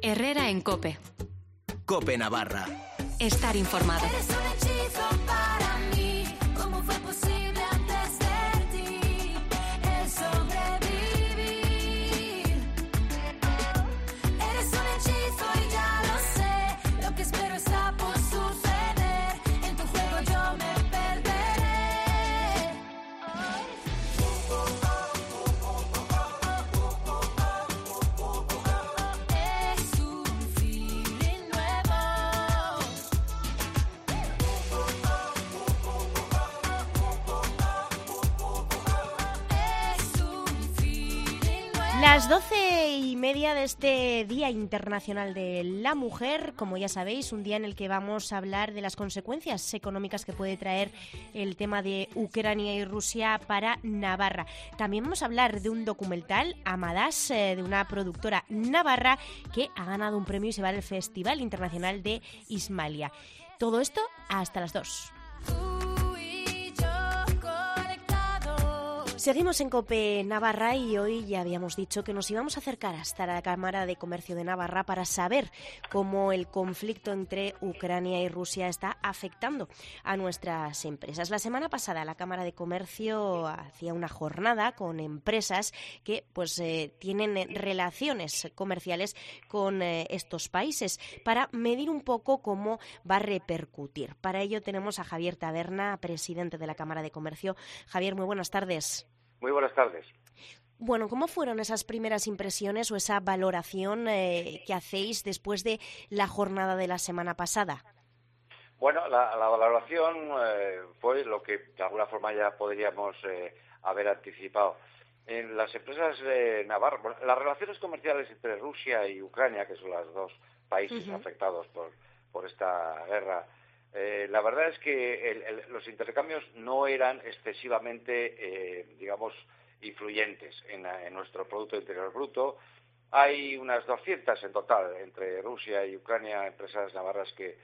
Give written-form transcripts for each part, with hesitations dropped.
Herrera en COPE. COPE Navarra. Estar informado. Eres un hechizo para mí. ¿Cómo fue posible antes de ti el sobrevivir? Eres un hechizo y ya lo sé. Lo que espero está por suceder. En tu juego yo me perderé. Es un feeling nuevo. Es un feeling nuevo. Las 12:30 de este Día Internacional de la Mujer, como ya sabéis, un día en el que vamos a hablar de las consecuencias económicas que puede traer el tema de Ucrania y Rusia para Navarra. También vamos a hablar de un documental, Amadas, de una productora navarra que ha ganado un premio y se va al Festival Internacional de Ismalia. Todo esto hasta las 2. Tú y yo conectados. Seguimos en COPE Navarra y hoy ya habíamos dicho que nos íbamos a acercar hasta la Cámara de Comercio de Navarra para saber cómo el conflicto entre Ucrania y Rusia está afectando a nuestras empresas. La semana pasada la Cámara de Comercio hacía una jornada con empresas que tienen relaciones comerciales con estos países para medir un poco cómo va a repercutir. Para ello tenemos a Javier Taberna, presidente de la Cámara de Comercio. Javier, muy buenas tardes. Muy buenas tardes. Bueno, ¿cómo fueron esas primeras impresiones o esa valoración que hacéis después de la jornada de la semana pasada? Bueno, la valoración fue lo que de alguna forma ya podríamos haber anticipado. En las empresas de Navarra, bueno, las relaciones comerciales entre Rusia y Ucrania, que son los dos países afectados por esta guerra, la verdad es que los intercambios no eran excesivamente, influyentes en nuestro Producto Interior Bruto. Hay unas 200 en total entre Rusia y Ucrania, empresas navarras que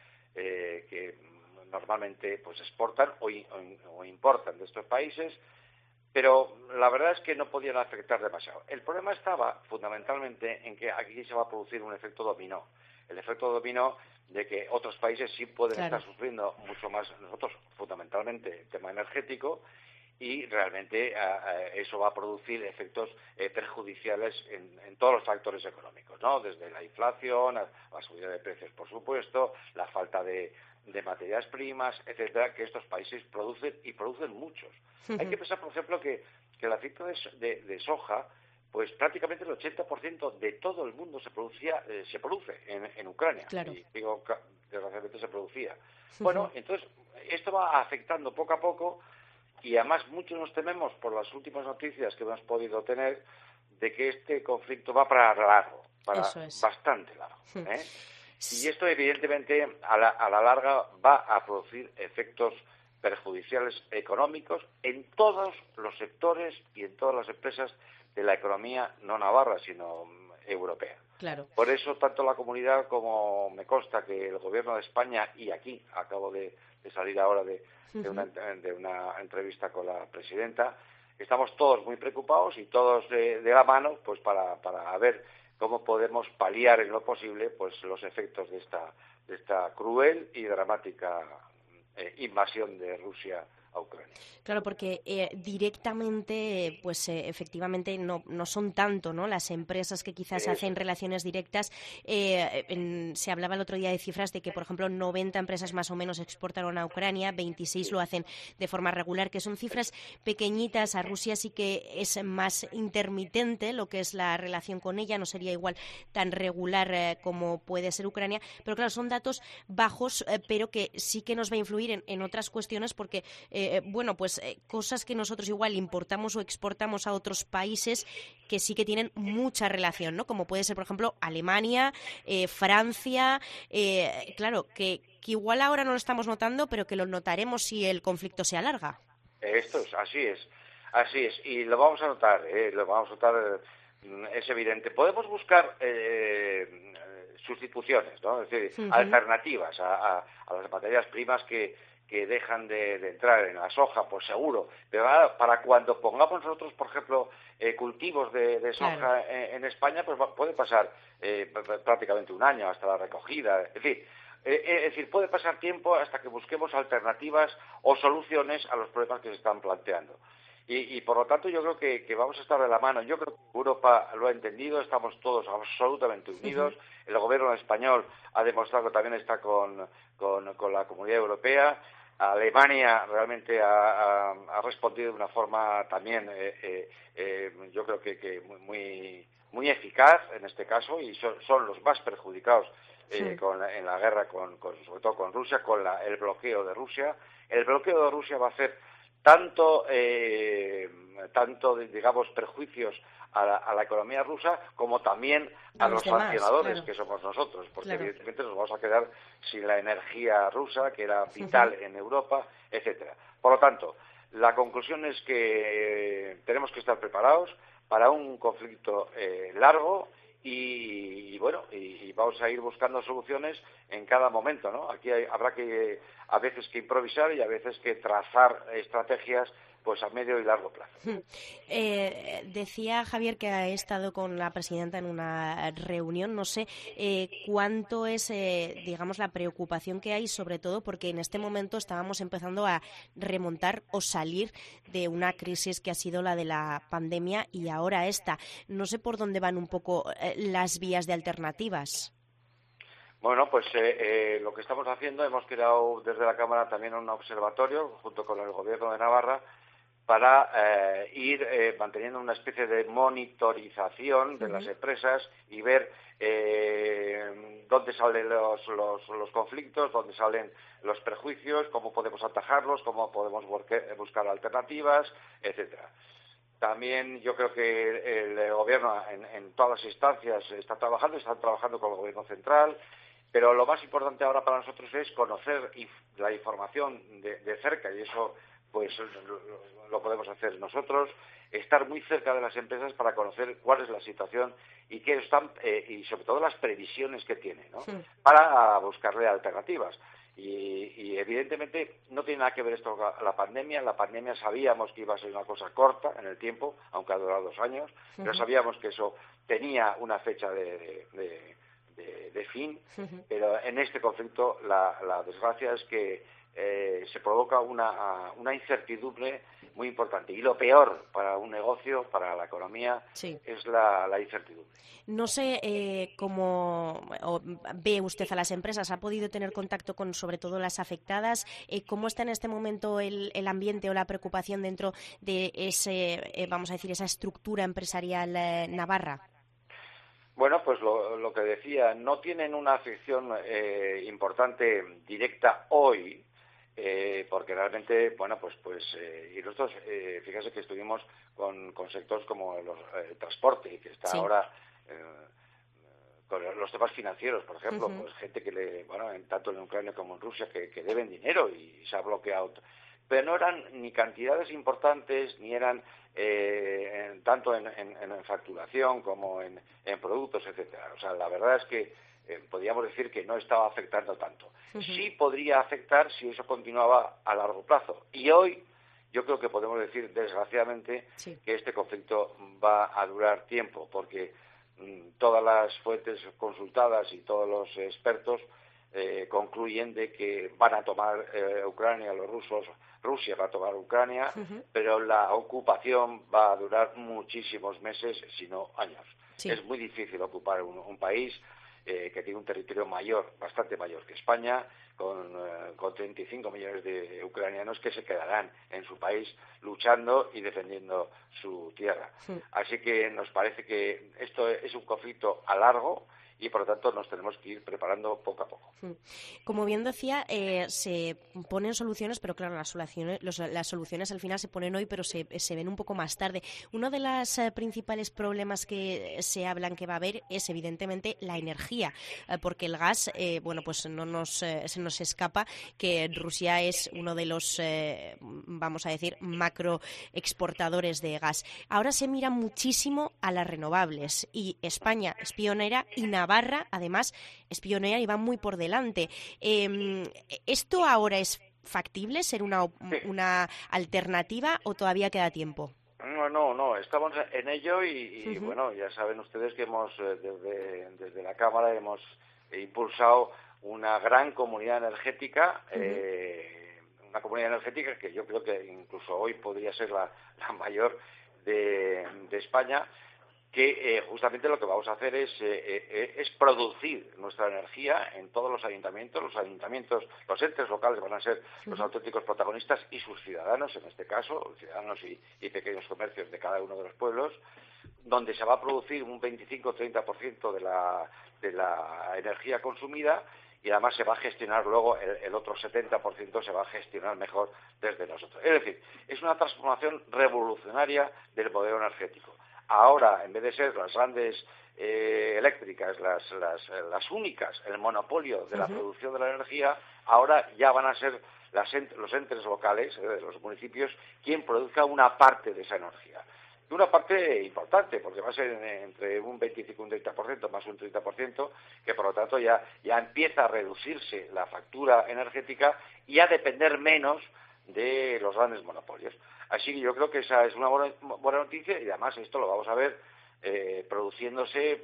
normalmente exportan o importan de estos países, pero la verdad es que no podían afectar demasiado. El problema estaba fundamentalmente en que aquí se va a producir un efecto dominó. El efecto dominó de que otros países sí pueden estar sufriendo mucho más, nosotros fundamentalmente el tema energético, y realmente eso va a producir efectos perjudiciales en todos los factores económicos, ¿no? Desde la inflación, a la subida de precios, por supuesto, la falta de materias primas, etcétera, que estos países producen y producen muchos. Hay que pensar, por ejemplo, que el aceite de soja, pues prácticamente el 80% de todo el mundo se produce en Ucrania. Claro. Y digo, desgraciadamente se producía. Bueno, entonces esto va afectando poco a poco, y además muchos nos tememos por las últimas noticias que hemos podido tener de que este conflicto va para largo, bastante largo. Y esto evidentemente a la larga va a producir efectos perjudiciales económicos en todos los sectores y en todas las empresas de la economía no navarra, sino europea. Claro. Por eso, tanto la comunidad como me consta que el Gobierno de España, y aquí acabo de salir ahora de una entrevista con la presidenta, estamos todos muy preocupados y todos de la mano pues para ver cómo podemos paliar en lo posible pues los efectos de esta cruel y dramática invasión de Rusia a Ucrania. Claro, porque directamente, efectivamente no son tanto, ¿no?, las empresas que quizás hacen relaciones directas. Se hablaba el otro día de cifras de que, por ejemplo, 90 empresas más o menos exportaron a Ucrania, 26 lo hacen de forma regular, que son cifras pequeñitas. A Rusia sí que es más intermitente lo que es la relación con ella, no sería igual tan regular como puede ser Ucrania, pero claro, son datos bajos, pero que sí que nos va a influir en otras cuestiones, porque cosas que nosotros igual importamos o exportamos a otros países que sí que tienen mucha relación, ¿no? Como puede ser, por ejemplo, Alemania, Francia, claro, que igual ahora no lo estamos notando, pero que lo notaremos si el conflicto se alarga. Así es, y lo vamos a notar, es evidente. Podemos buscar sustituciones, ¿no? Es decir, alternativas a las materias primas que que dejan de entrar en la soja, pues seguro. Pero ahora, para cuando pongamos nosotros, por ejemplo, cultivos de soja Claro. en España, pues puede pasar prácticamente un año hasta la recogida. Es decir, puede pasar tiempo hasta que busquemos alternativas o soluciones a los problemas que se están planteando. Y por lo tanto yo creo que vamos a estar de la mano. Yo creo que Europa lo ha entendido, estamos todos absolutamente unidos. El gobierno español ha demostrado que también está con la Comunidad Europea. Alemania realmente ha respondido de una forma también, yo creo que muy eficaz en este caso, y son los más perjudicados en la guerra, sobre todo con Rusia, con el bloqueo de Rusia. El bloqueo de Rusia va a hacer tanto digamos, perjuicios a la economía rusa como también a los demás, sancionadores, claro. que somos nosotros, porque Claro. evidentemente nos vamos a quedar sin la energía rusa, que era vital en Europa, etcétera. Por lo tanto, la conclusión es que tenemos que estar preparados para un conflicto largo y vamos a ir buscando soluciones en cada momento, ¿no? Aquí habrá que a veces que improvisar y a veces que trazar estrategias pues a medio y largo plazo. Decía Javier que ha estado con la presidenta en una reunión. No sé cuánto es, digamos, la preocupación que hay, sobre todo porque en este momento estábamos empezando a remontar o salir de una crisis que ha sido la de la pandemia y ahora esta. No sé por dónde van un poco las vías de alternativas. Bueno, pues lo que estamos haciendo, hemos creado desde la Cámara también un observatorio junto con el Gobierno de Navarra para ir manteniendo una especie de monitorización de las empresas y ver dónde salen los conflictos, dónde salen los perjuicios, cómo podemos atajarlos, cómo podemos buscar alternativas, etcétera. También yo creo que el Gobierno en todas las instancias están trabajando con el Gobierno central, pero lo más importante ahora para nosotros es conocer la información de cerca, y eso pues lo podemos hacer nosotros, estar muy cerca de las empresas para conocer cuál es la situación y qué están y sobre todo las previsiones que tienen, ¿no? Sí. Para buscarle alternativas. Y evidentemente no tiene nada que ver esto con la pandemia. La pandemia sabíamos que iba a ser una cosa corta en el tiempo, aunque ha durado 2 años, pero sabíamos que eso tenía una fecha de fin, pero en este conflicto la desgracia es que se provoca una incertidumbre muy importante. Y lo peor para un negocio, para la economía, es la incertidumbre. No sé cómo ve usted a las empresas. ¿Ha podido tener contacto con, sobre todo, las afectadas? ¿Cómo está en este momento el ambiente o la preocupación dentro de vamos a decir, esa estructura empresarial navarra? Bueno, pues lo que decía, no tienen una afección importante directa hoy, porque realmente, bueno, pues y nosotros, fíjese que estuvimos con sectores como el transporte, que está ahora con los temas financieros, por ejemplo, pues gente que tanto en Ucrania como en Rusia, que deben dinero y se ha bloqueado. Pero no eran ni cantidades importantes, ni eran tanto en facturación como en productos, etcétera. O sea, la verdad es que podríamos decir que no estaba afectando tanto. Sí podría afectar si eso continuaba a largo plazo. Y hoy yo creo que podemos decir, desgraciadamente, que este conflicto va a durar tiempo, porque todas las fuentes consultadas y todos los expertos concluyen de que van a tomar Ucrania, los rusos, Rusia va a tomar Ucrania, pero la ocupación va a durar muchísimos meses, si no años. Es muy difícil ocupar un país que tiene un territorio mayor, bastante mayor que España, con 35 millones de ucranianos que se quedarán en su país luchando y defendiendo su tierra. Así que nos parece que esto es un conflicto a largo y, por lo tanto, nos tenemos que ir preparando poco a poco. Como bien decía, se ponen soluciones, pero claro, las soluciones al final se ponen hoy, pero se ven un poco más tarde. Uno de los principales problemas que se hablan que va a haber es, evidentemente, la energía, porque el gas, pues se nos escapa que Rusia es uno de los, vamos a decir, macroexportadores de gas. Ahora se mira muchísimo a las renovables y España es pionera y Navarra, además, es pionera y va muy por delante. ¿Esto ahora es factible ser una alternativa o todavía queda tiempo? No, estamos en ello y bueno, ya saben ustedes que hemos desde la Cámara hemos impulsado una gran comunidad energética, una comunidad energética que yo creo que incluso hoy podría ser la mayor de España, que justamente lo que vamos a hacer es producir nuestra energía en todos los ayuntamientos. Los entes locales van a ser los auténticos protagonistas y sus ciudadanos, en este caso, ciudadanos y pequeños comercios de cada uno de los pueblos, donde se va a producir un 25-30% de la energía consumida y además se va a gestionar luego el otro 70% se va a gestionar mejor desde nosotros. Es decir, es una transformación revolucionaria del modelo energético. Ahora, en vez de ser las grandes eléctricas, las únicas, el monopolio de la producción de la energía, ahora ya van a ser los entes locales, los municipios, quien produzca una parte de esa energía. Y una parte importante, porque va a ser entre un 25 y un 30%, más un 30%, que por lo tanto ya empieza a reducirse la factura energética y a depender menos de los grandes monopolios. Así que yo creo que esa es una buena noticia y además esto lo vamos a ver produciéndose,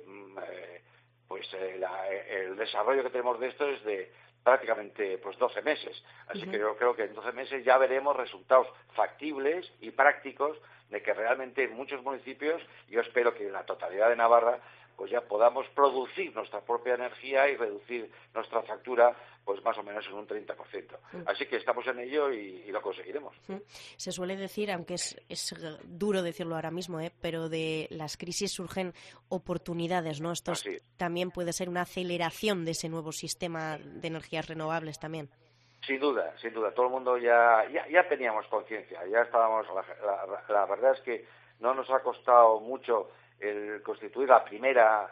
el desarrollo que tenemos de esto es de prácticamente 12 meses. Así que yo creo que en 12 meses ya veremos resultados factibles y prácticos de que realmente en muchos municipios, yo espero que en la totalidad de Navarra, pues ya podamos producir nuestra propia energía y reducir nuestra factura pues más o menos en un 30%. Así que estamos en ello y lo conseguiremos. Se suele decir, aunque es duro decirlo ahora mismo, pero de las crisis surgen oportunidades, ¿no? Esto también puede ser una aceleración de ese nuevo sistema de energías renovables también. Sin duda. Todo el mundo ya teníamos conciencia, ya estábamos. La verdad es que no nos ha costado mucho el constituir la primera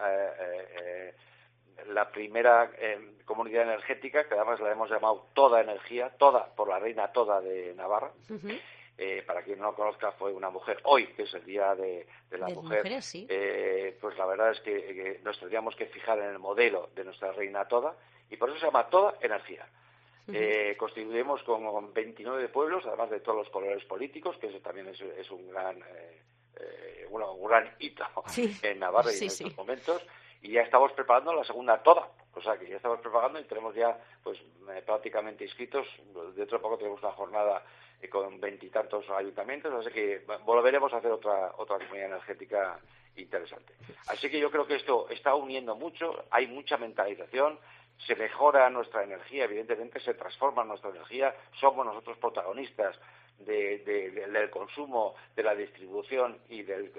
comunidad energética, que además la hemos llamado Toda Energía, Toda por la reina Toda de Navarra. Para quien no lo conozca, fue una mujer. Hoy, que es el Día de la Mujer, mujeres, sí. Pues la verdad es que nos tendríamos que fijar en el modelo de nuestra reina Toda, y por eso se llama Toda Energía. Constituimos con 29 pueblos, además de todos los colores políticos, que eso también es un gran hito en Navarra y en estos momentos, y ya estamos preparando la segunda Toda, o sea que ya estamos preparando y tenemos ya prácticamente inscritos. Dentro de poco tenemos una jornada con 20 y tantos ayuntamientos, así que volveremos a hacer otra comunidad energética interesante. Así que yo creo que esto está uniendo mucho, hay mucha mentalización, se mejora nuestra energía, evidentemente se transforma nuestra energía, somos nosotros protagonistas del consumo, de la distribución y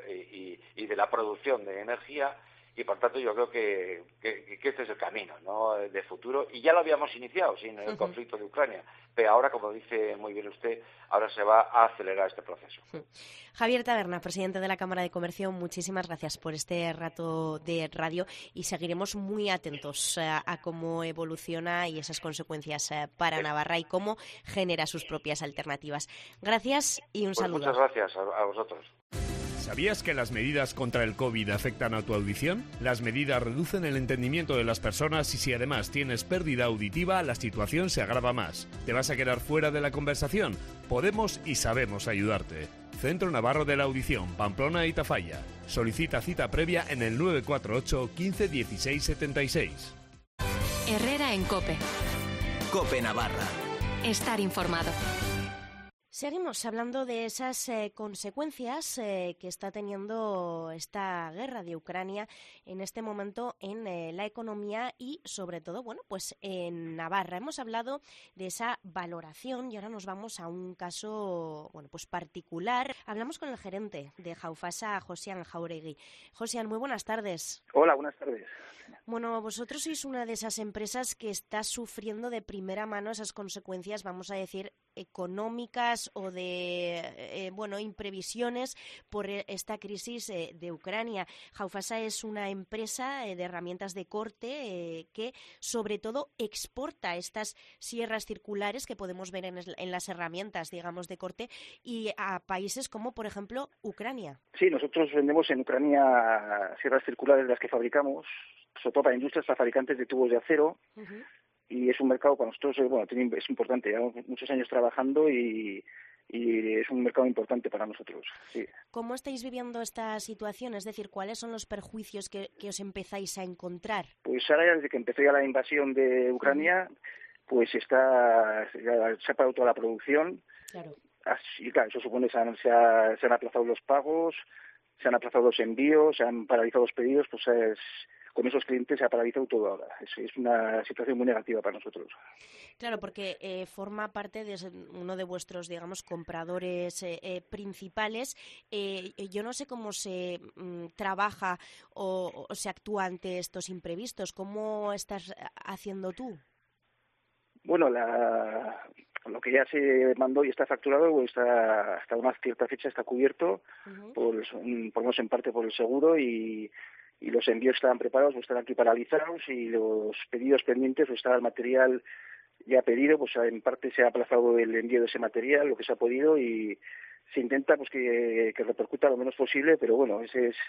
de la producción de energía, y por tanto yo creo que este es el camino, ¿no?, de futuro, y ya lo habíamos iniciado sin el conflicto de Ucrania, pero ahora, como dice muy bien usted, ahora se va a acelerar este proceso. Javier Taberna, presidente de la Cámara de Comercio, muchísimas gracias por este rato de radio y seguiremos muy atentos a cómo evoluciona y esas consecuencias para Navarra y cómo genera sus propias alternativas. Gracias y un saludo. Muchas gracias a vosotros. ¿Sabías que las medidas contra el COVID afectan a tu audición? Las medidas reducen el entendimiento de las personas y si además tienes pérdida auditiva, la situación se agrava más. ¿Te vas a quedar fuera de la conversación? Podemos y sabemos ayudarte. Centro Navarro de la Audición, Pamplona y Tafalla. Solicita cita previa en el 948 15 16 76. Herrera en COPE. COPE Navarra. Estar informado. Seguimos hablando de esas consecuencias que está teniendo esta guerra de Ucrania en este momento en la economía y sobre todo, en Navarra. Hemos hablado de esa valoración y ahora nos vamos a un caso, particular. Hablamos con el gerente de Jaufasa, Josian Jauregui. Josian, muy buenas tardes. Hola, buenas tardes. Bueno, vosotros sois una de esas empresas que está sufriendo de primera mano esas consecuencias, vamos a decir, económicas o de imprevisiones por esta crisis de Ucrania. Jaufasa es una empresa de herramientas de corte que sobre todo exporta estas sierras circulares que podemos ver en las herramientas, digamos, de corte y a países como, por ejemplo, Ucrania. Sí, nosotros vendemos en Ucrania sierras circulares de las que fabricamos, sobre todo para industrias, para fabricantes de tubos de acero. y es un mercado para nosotros, es importante. Llevamos muchos años trabajando y es un mercado importante para nosotros. Sí. ¿Cómo estáis viviendo esta situación? Es decir, ¿cuáles son los perjuicios que os empezáis a encontrar? Pues ahora, desde que empezó ya la invasión de Ucrania, pues se ha parado toda la producción. Claro. Y claro, eso supone que se han aplazado los pagos, se han aplazado los envíos, se han paralizado los pedidos, pues con esos clientes se ha paralizado todo ahora. Es una situación muy negativa para nosotros. Claro, porque forma parte de uno de vuestros, digamos, compradores principales. Yo no sé cómo se trabaja o se actúa ante estos imprevistos. ¿Cómo estás haciendo tú? Bueno, lo que ya se mandó y está facturado está hasta una cierta fecha está cubierto, por lo menos en parte por el seguro, y los envíos estaban preparados, pues están aquí paralizados, y los pedidos pendientes, pues estaba el material ya pedido, pues en parte se ha aplazado el envío de ese material, lo que se ha podido, y se intenta pues que repercuta lo menos posible, pero bueno,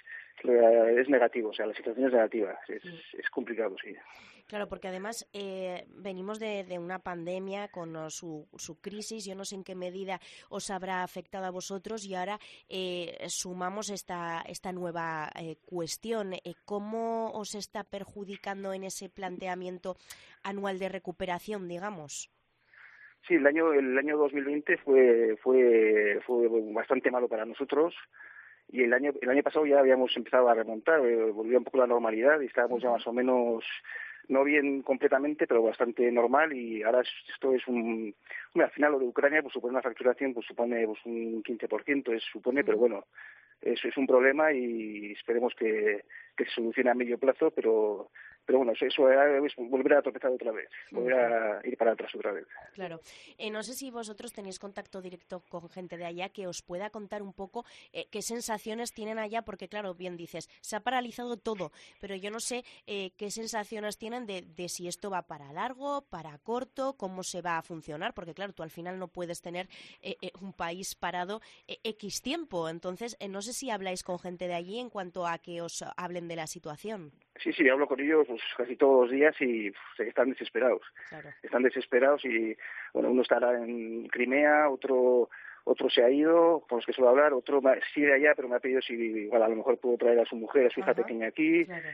es negativo, o sea, la situación es negativa, es complicado, sí. Claro, porque además venimos de una pandemia con su crisis. Yo no sé en qué medida os habrá afectado a vosotros, y ahora sumamos esta nueva cuestión. ¿Cómo os está perjudicando en ese planteamiento anual de recuperación, digamos? Sí, el año 2020 fue bastante malo para nosotros, y el año pasado ya habíamos empezado a remontar, volvió un poco la normalidad y estábamos ya más o menos, no bien completamente, pero bastante normal, y ahora esto es al final lo de Ucrania pues supone una facturación, pues supone pues un 15%, pero bueno, eso es un problema, y esperemos que se solucione a medio plazo, pero bueno, eso es volver a tropezar otra vez, volver a ir para atrás otra vez. Claro. No sé si vosotros tenéis contacto directo con gente de allá que os pueda contar un poco qué sensaciones tienen allá, porque claro, bien dices, se ha paralizado todo, pero yo no sé qué sensaciones tienen de si esto va para largo, para corto, cómo se va a funcionar, porque claro, tú al final no puedes tener un país parado X tiempo. Entonces, no sé si habláis con gente de allí en cuanto a que os hablen de la situación. Sí, hablo con ellos pues casi todos los días, y están desesperados. Claro. Están desesperados, y bueno, uno estará en Crimea, otro se ha ido, con los que suelo hablar, otro sigue allá, pero me ha pedido si igual a lo mejor puedo traer a su mujer, a su hija pequeña aquí. Claro.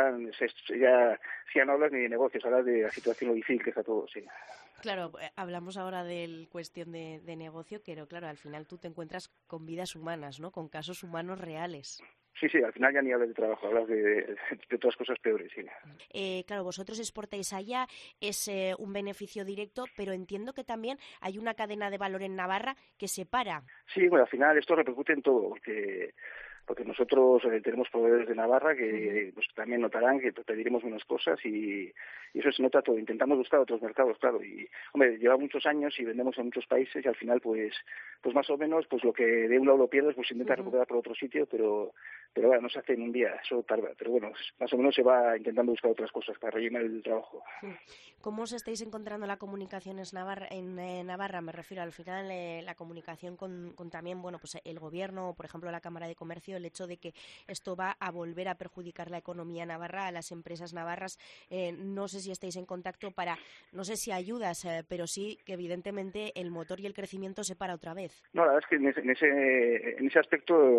Ya no hablas ni de negocios, hablas de la situación lo difícil que está todo, sí. Claro, hablamos ahora de cuestión de negocio, pero claro, al final tú te encuentras con vidas humanas, ¿no? Con casos humanos reales. Sí, al final ya ni hablas de trabajo, hablas de otras cosas peores, sí. Claro, vosotros exportáis allá, es un beneficio directo, pero entiendo que también hay una cadena de valor en Navarra que separa. Sí, bueno, al final esto repercute en todo, porque nosotros tenemos proveedores de Navarra que pues también notarán que pediremos menos cosas, y eso se nota todo. Intentamos buscar otros mercados, claro, y hombre, lleva muchos años y vendemos en muchos países, y al final pues más o menos pues lo que de un lado lo pierdes pues se intenta recuperar por otro sitio, pero bueno, no se hace en un día, eso tarda, pero bueno, más o menos se va intentando buscar otras cosas para rellenar el trabajo. ¿Cómo os estáis encontrando la comunicación en Navarra? Me refiero al final la comunicación con también, bueno, pues el gobierno, por ejemplo la Cámara de Comercio, el hecho de que esto va a volver a perjudicar la economía navarra, a las empresas navarras. No sé si estáis en contacto no sé si ayudas, pero sí que evidentemente el motor y el crecimiento se para otra vez. No, la verdad es que en ese aspecto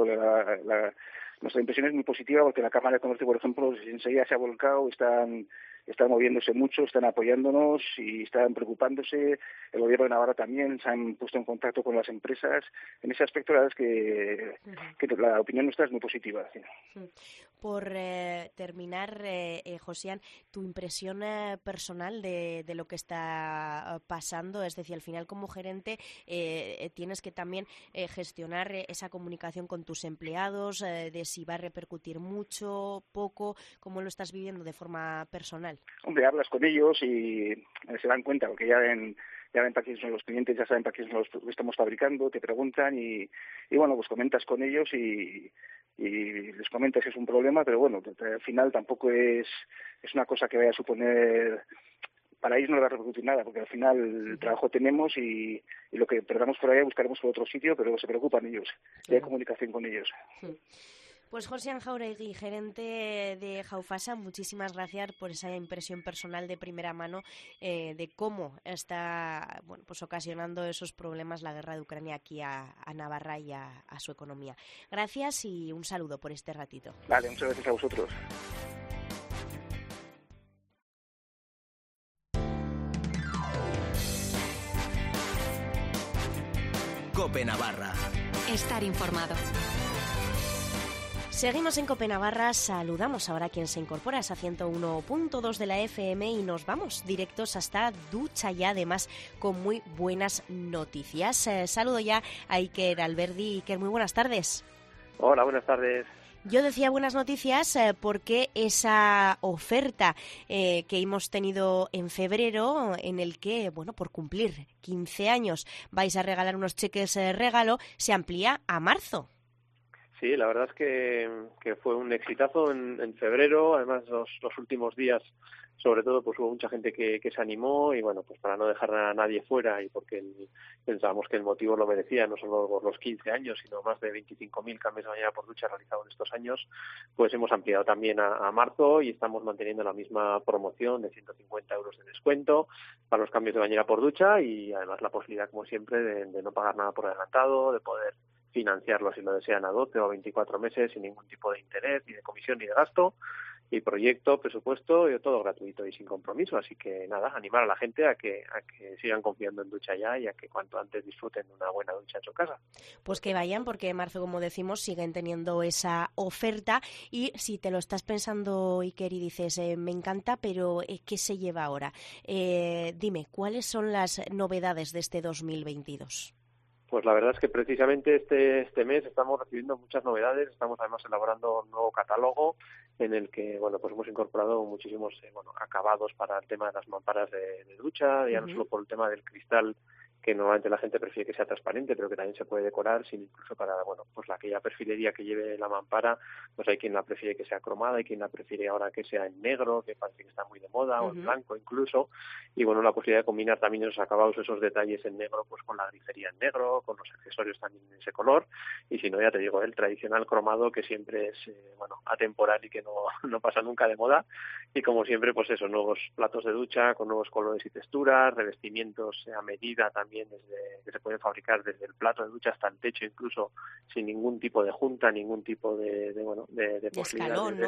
nuestra impresión es muy positiva, porque la Cámara de Comercio, por ejemplo, enseguida se ha volcado, están moviéndose mucho, están apoyándonos y están preocupándose. El gobierno de Navarra también se han puesto en contacto con las empresas. En ese aspecto, la verdad es que la opinión nuestra es muy positiva. Sí. Por terminar, Josian, tu impresión personal de lo que está pasando, es decir, al final como gerente tienes que también gestionar esa comunicación con tus empleados, de si va a repercutir mucho, poco, ¿cómo lo estás viviendo de forma personal? Hombre, hablas con ellos y se dan cuenta, porque ya ven para quiénes son los clientes, ya saben para quiénes los estamos fabricando, te preguntan y bueno, pues comentas con ellos y les comentas que es un problema, pero bueno, al final tampoco es una cosa que vaya a suponer, para ellos no le va a repercutir nada, porque al final el trabajo tenemos y lo que perdamos por allá buscaremos por otro sitio, pero se preocupan ellos, y hay comunicación con ellos. Pues Josian Jauregui, gerente de Jaufasa, muchísimas gracias por esa impresión personal de primera mano de cómo está pues ocasionando esos problemas la guerra de Ucrania aquí a Navarra y a su economía. Gracias y un saludo por este ratito. Vale, muchas gracias a vosotros. COPE Navarra. Estar informado. Seguimos en COPE Navarra, saludamos ahora a quien se incorpora a esa 101.2 de la FM y nos vamos directos hasta Ducha ya, además con muy buenas noticias. Saludo ya a Iker Alberdi. Iker, muy buenas tardes. Hola, buenas tardes. Yo decía buenas noticias porque esa oferta que hemos tenido en febrero, en el que, por cumplir 15 años vais a regalar unos cheques regalo, se amplía a marzo. Sí, la verdad es que fue un exitazo en febrero. Además, los últimos días, sobre todo, pues hubo mucha gente que se animó y, pues para no dejar a nadie fuera y porque pensábamos que el motivo lo merecía, no solo por los 15 años, sino más de 25.000 cambios de bañera por ducha realizados en estos años, pues hemos ampliado también a marzo y estamos manteniendo la misma promoción de 150 euros de descuento para los cambios de bañera por ducha y, además, la posibilidad, como siempre, de no pagar nada por adelantado, de poder financiarlo si lo desean a 12 o 24 meses sin ningún tipo de interés, ni de comisión ni de gasto, y proyecto, presupuesto, y todo gratuito y sin compromiso. Así que nada, animar a la gente a que sigan confiando en Ducha Ya y a que cuanto antes disfruten de una buena ducha en su casa. Pues que vayan, porque en marzo, como decimos, siguen teniendo esa oferta. Y si te lo estás pensando, Iker, y dices, me encanta, pero ¿qué se lleva ahora? Dime, ¿cuáles son las novedades de este 2022? Pues la verdad es que precisamente este mes estamos recibiendo muchas novedades. Estamos además elaborando un nuevo catálogo en el que pues hemos incorporado muchísimos acabados para el tema de las mamparas de ducha, ya no solo por el tema del cristal, que normalmente la gente prefiere que sea transparente, pero que también se puede decorar, sino incluso para pues aquella perfilería que lleve la mampara, pues hay quien la prefiere que sea cromada, hay quien la prefiere ahora que sea en negro, que parece que está muy de moda, o en blanco incluso, y la posibilidad de combinar también esos acabados, esos detalles en negro, pues con la grifería en negro, con los accesorios también en ese color, y si no, ya te digo, el tradicional cromado que siempre es atemporal y que no pasa nunca de moda, y como siempre, pues eso, nuevos platos de ducha con nuevos colores y texturas, revestimientos a medida también, que se pueden fabricar desde el plato de ducha hasta el techo, incluso sin ningún tipo de junta, ningún tipo de posibilidad escalón,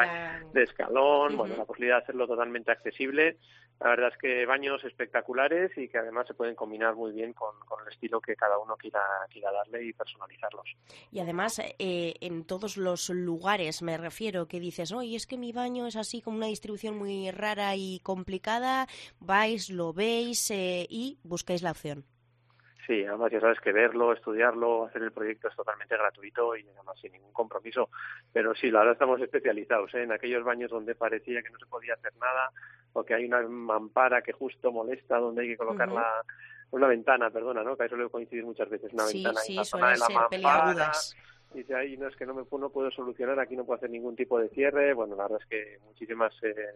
de escalón, la posibilidad de hacerlo totalmente accesible. La verdad es que baños espectaculares y que además se pueden combinar muy bien con el estilo que cada uno quiera darle y personalizarlos. Y además, en todos los lugares, me refiero, que dices, oye, es que mi baño es así como una distribución muy rara y complicada, vais, lo veis y buscáis la opción. Sí, además ya sabes que verlo, estudiarlo, hacer el proyecto es totalmente gratuito y además sin ningún compromiso. Pero sí, la verdad estamos especializados en aquellos baños donde parecía que no se podía hacer nada o que hay una mampara que justo molesta, donde hay que colocar una ventana, perdona, ¿no? Que eso suele coincidir muchas veces, una ventana en la zona de la mampara. Dice, ahí no es que no puedo solucionar, aquí no puedo hacer ningún tipo de cierre. La verdad es que muchísimas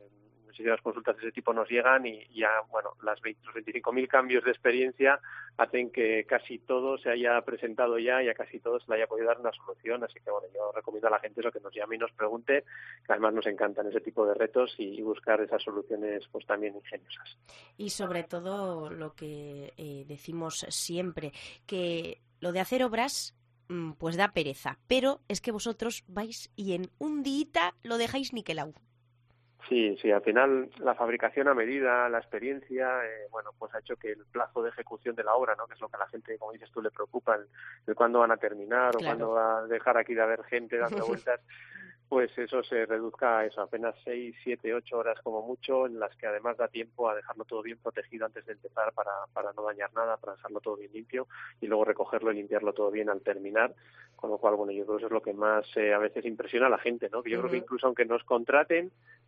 consultas de ese tipo nos llegan y ya, los 25.000 cambios de experiencia hacen que casi todo se haya presentado ya y a casi todo se le haya podido dar una solución. Así que, yo recomiendo a la gente eso, que nos llame y nos pregunte, que además nos encantan ese tipo de retos y buscar esas soluciones pues también ingeniosas. Y sobre todo lo que decimos siempre, que lo de hacer obras pues da pereza, pero es que vosotros vais y en un día lo dejáis niquelado. Sí, al final la fabricación a medida, la experiencia, pues ha hecho que el plazo de ejecución de la obra, ¿no? Que es lo que a la gente, como dices tú, le preocupa, el cuándo van a terminar, claro, o cuándo va a dejar aquí de haber gente dando vueltas, pues eso se reduzca a eso, apenas 6, 7, 8 horas como mucho, en las que además da tiempo a dejarlo todo bien protegido antes de empezar para no dañar nada, para dejarlo todo bien limpio y luego recogerlo y limpiarlo todo bien al terminar, con lo cual, yo creo que eso es lo que más a veces impresiona a la gente, ¿no? Que yo creo que incluso aunque nos contraten,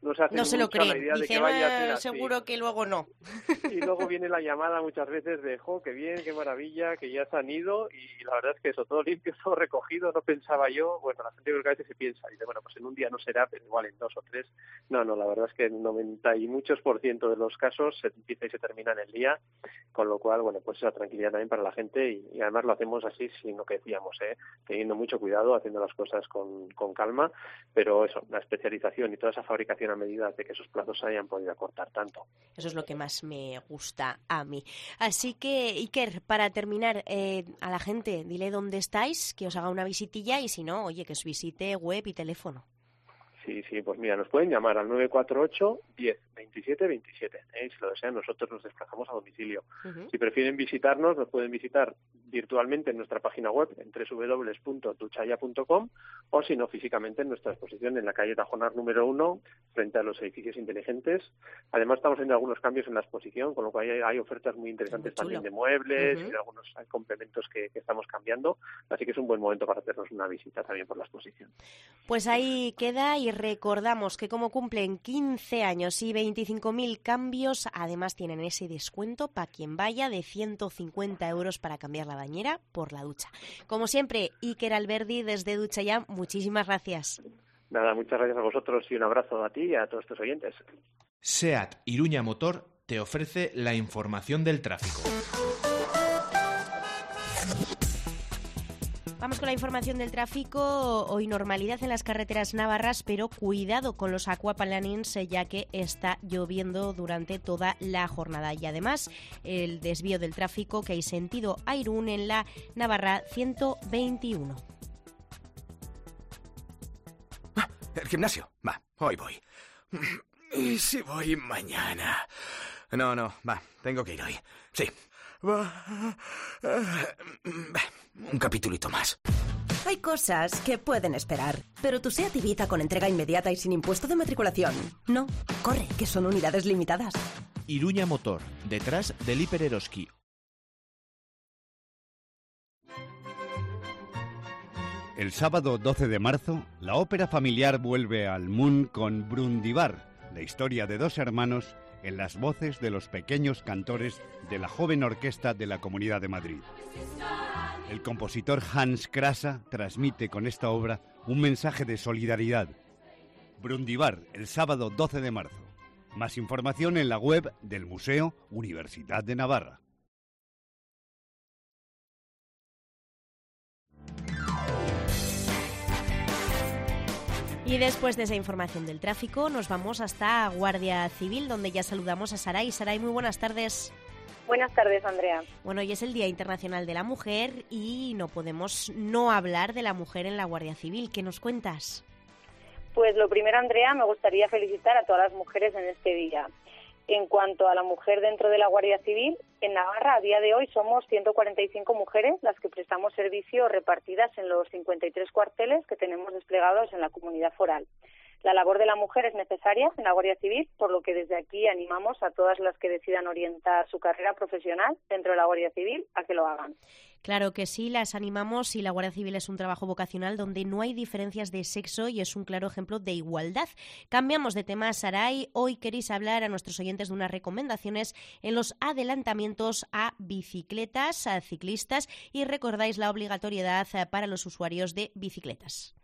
no se hacen No se lo mucho a la creen. idea de Dicen, que vaya a ser así. seguro que luego no. Y luego viene la llamada muchas veces de, qué bien, qué maravilla, que ya se han ido, y la verdad es que eso, todo limpio, todo recogido, no pensaba yo, bueno, la gente creo que a veces se piensa, y dice, bueno, pues en un día no será, pero igual en 2 o 3, no, la verdad es que en 90 y muchos % de los casos se empieza y se termina en el día, con lo cual, bueno, pues esa tranquilidad también para la gente, y además lo hacemos así, sin lo que decíamos, teniendo mucho cuidado, haciendo las cosas con calma, pero eso, la especialización y toda esa fabricación a medida de que esos plazos se hayan podido acortar tanto. Eso es lo que más me gusta a mí. Así que, Iker, para terminar, a la gente, dile dónde estáis, que os haga una visitilla y si no, oye, que os visite web y teléfono. Sí, pues mira, nos pueden llamar al 948 10 27 27. Si lo desean, nosotros nos desplazamos a domicilio. Si prefieren visitarnos, nos pueden visitar virtualmente en nuestra página web en www.duchaya.com, o si no, físicamente en nuestra exposición en la calle Tajonar número 1, frente a los edificios inteligentes. Además, estamos haciendo algunos cambios en la exposición, con lo cual hay ofertas muy interesantes también de muebles y de algunos complementos que estamos cambiando. Así que es un buen momento para hacernos una visita también por la exposición. Pues ahí queda, y recordamos que como cumplen 15 años y 25.000 cambios, además tienen ese descuento para quien vaya de 150 € para cambiar la bañera por la ducha. Como siempre, Iker Alberdi desde Duchaya, muchísimas gracias. Nada, muchas gracias a vosotros y un abrazo a ti y a todos tus oyentes. SEAT Iruña Motor te ofrece la información del tráfico. Vamos con la información del tráfico. Hoy normalidad en las carreteras navarras, pero cuidado con los aquaplanings, ya que está lloviendo durante toda la jornada. Y además, el desvío del tráfico que hay sentido a Irún en la Navarra 121. El gimnasio. Va, hoy voy. ¿Y si voy mañana? No, va, tengo que ir hoy. Sí. Un capitulito más. Hay cosas que pueden esperar, pero tu SEAT Ibiza con entrega inmediata y sin impuesto de matriculación. No, corre, que son unidades limitadas. Iruña Motor, detrás del Hiper Eroski. El sábado 12 de marzo, la ópera familiar vuelve al Moon con Brundibar, la historia de 2 hermanos en las voces de los pequeños cantores de la joven orquesta de la Comunidad de Madrid. El compositor Hans Krasa transmite con esta obra un mensaje de solidaridad. Brundibar, el sábado 12 de marzo. Más información en la web del Museo Universidad de Navarra. Y después de esa información del tráfico, nos vamos hasta Guardia Civil, donde ya saludamos a Saray. Saray, muy buenas tardes. Buenas tardes, Andrea. Bueno, hoy es el Día Internacional de la Mujer y no podemos no hablar de la mujer en la Guardia Civil. ¿Qué nos cuentas? Pues lo primero, Andrea, me gustaría felicitar a todas las mujeres en este día. En cuanto a la mujer dentro de la Guardia Civil, en Navarra a día de hoy somos 145 mujeres las que prestamos servicio repartidas en los 53 cuarteles que tenemos desplegados en la comunidad foral. La labor de la mujer es necesaria en la Guardia Civil, por lo que desde aquí animamos a todas las que decidan orientar su carrera profesional dentro de la Guardia Civil a que lo hagan. Claro que sí, las animamos, y la Guardia Civil es un trabajo vocacional donde no hay diferencias de sexo y es un claro ejemplo de igualdad. Cambiamos de tema, Saray. Hoy queréis hablar a nuestros oyentes de unas recomendaciones en los adelantamientos a bicicletas, a ciclistas, y recordáis la obligatoriedad para los usuarios de bicicletas.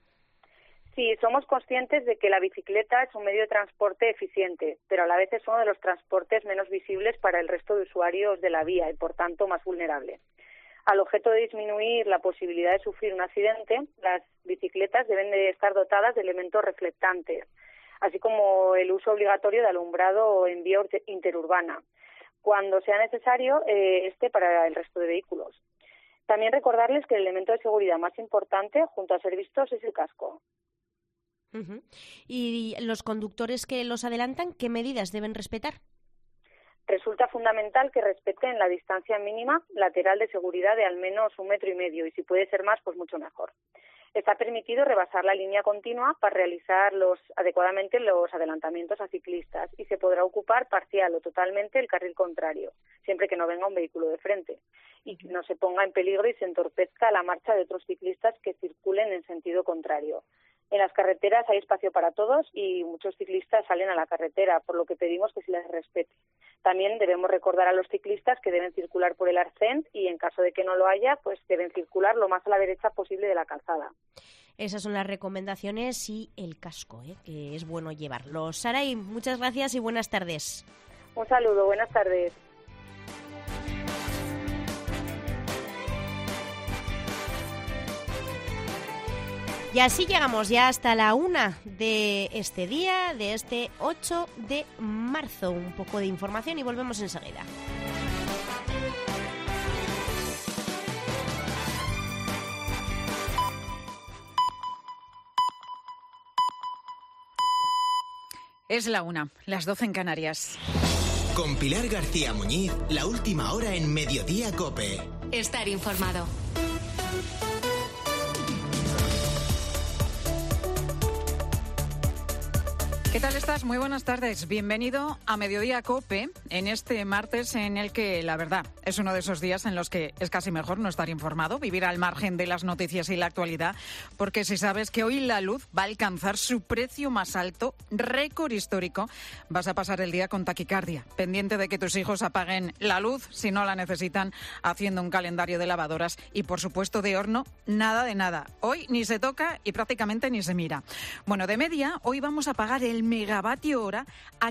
Sí, somos conscientes de que la bicicleta es un medio de transporte eficiente, pero a la vez es uno de los transportes menos visibles para el resto de usuarios de la vía y, por tanto, más vulnerable. Al objeto de disminuir la posibilidad de sufrir un accidente, las bicicletas deben de estar dotadas de elementos reflectantes, así como el uso obligatorio de alumbrado en vía interurbana, cuando sea necesario para el resto de vehículos. También recordarles que el elemento de seguridad más importante, junto a ser vistos, es el casco. Uh-huh. ¿Y los conductores que los adelantan, qué medidas deben respetar? Resulta fundamental que respeten la distancia mínima lateral de seguridad de al menos 1,5 metros y si puede ser más, pues mucho mejor. Está permitido rebasar la línea continua para realizar adecuadamente los adelantamientos a ciclistas y se podrá ocupar parcial o totalmente el carril contrario, siempre que no venga un vehículo de frente y que no se ponga en peligro y se entorpezca la marcha de otros ciclistas que circulen en sentido contrario. En las carreteras hay espacio para todos y muchos ciclistas salen a la carretera, por lo que pedimos que se les respete. También debemos recordar a los ciclistas que deben circular por el arcén y en caso de que no lo haya, pues deben circular lo más a la derecha posible de la calzada. Esas son las recomendaciones y el casco, que es bueno llevarlo. Saray, muchas gracias y buenas tardes. Un saludo, buenas tardes. Y así llegamos ya hasta la 1 de este día, de este 8 de marzo. Un poco de información y volvemos enseguida. Es la 1, las 12 en Canarias. Con Pilar García Muñiz, la última hora en Mediodía COPE. Estar informado. ¿Qué tal estás? Muy buenas tardes. Bienvenido a Mediodía COPE en este martes en el que, la verdad, es uno de esos días en los que es casi mejor no estar informado, vivir al margen de las noticias y la actualidad, porque si sabes que hoy la luz va a alcanzar su precio más alto, récord histórico, vas a pasar el día con taquicardia, pendiente de que tus hijos apaguen la luz si no la necesitan, haciendo un calendario de lavadoras y, por supuesto, de horno, nada de nada. Hoy ni se toca y prácticamente ni se mira. Bueno, de media, hoy vamos a pagar el megavatio hora a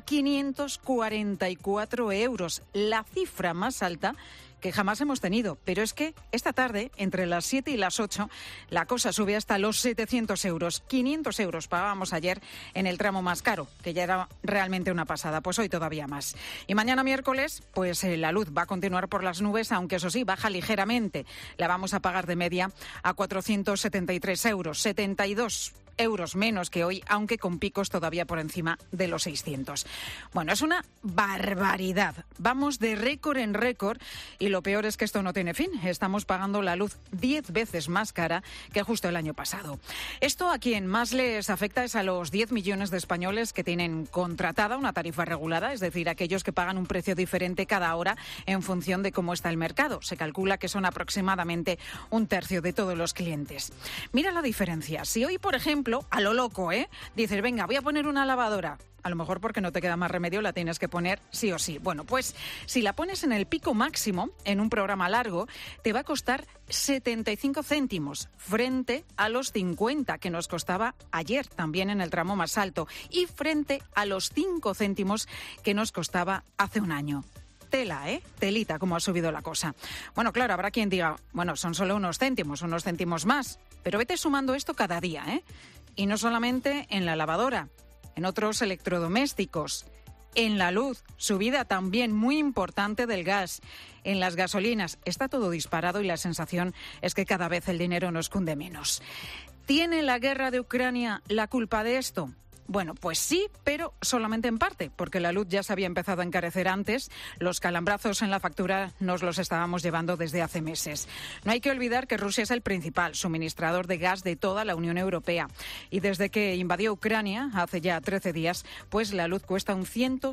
544 euros, la cifra más alta que jamás hemos tenido. Pero es que esta tarde, entre las 7 y las 8, la cosa sube hasta los 700 euros. 500 euros pagábamos ayer en el tramo más caro, que ya era realmente una pasada. Pues hoy todavía más. Y mañana miércoles, pues la luz va a continuar por las nubes, aunque eso sí, baja ligeramente. La vamos a pagar de media a 473 euros, 72 euros menos que hoy, aunque con picos todavía por encima de los 600. Bueno, es una barbaridad. Vamos de récord en récord y lo peor es que esto no tiene fin. Estamos pagando la luz 10 veces más cara que justo el año pasado. Esto a quien más les afecta es a los 10 millones de españoles que tienen contratada una tarifa regulada, es decir, aquellos que pagan un precio diferente cada hora en función de cómo está el mercado. Se calcula que son aproximadamente un tercio de todos los clientes. Mira la diferencia. Si hoy, por ejemplo, a lo loco, dices, venga, voy a poner una lavadora. A lo mejor porque no te queda más remedio, la tienes que poner sí o sí. Bueno, pues si la pones en el pico máximo, en un programa largo, te va a costar 75 céntimos frente a los 50 que nos costaba ayer, también en el tramo más alto, y frente a los 5 céntimos que nos costaba hace un año. Tela, telita, como ha subido la cosa. Bueno, claro, habrá quien diga, bueno, son solo unos céntimos más, pero vete sumando esto cada día, Y no solamente en la lavadora, en otros electrodomésticos, en la luz, subida también muy importante del gas, en las gasolinas. Está todo disparado y la sensación es que cada vez el dinero nos cunde menos. ¿Tiene la guerra de Ucrania la culpa de esto? Bueno, pues sí, pero solamente en parte, porque la luz ya se había empezado a encarecer antes. Los calambrazos en la factura nos los estábamos llevando desde hace meses. No hay que olvidar que Rusia es el principal suministrador de gas de toda la Unión Europea. Y desde que invadió Ucrania, hace ya 13 días, pues la luz cuesta un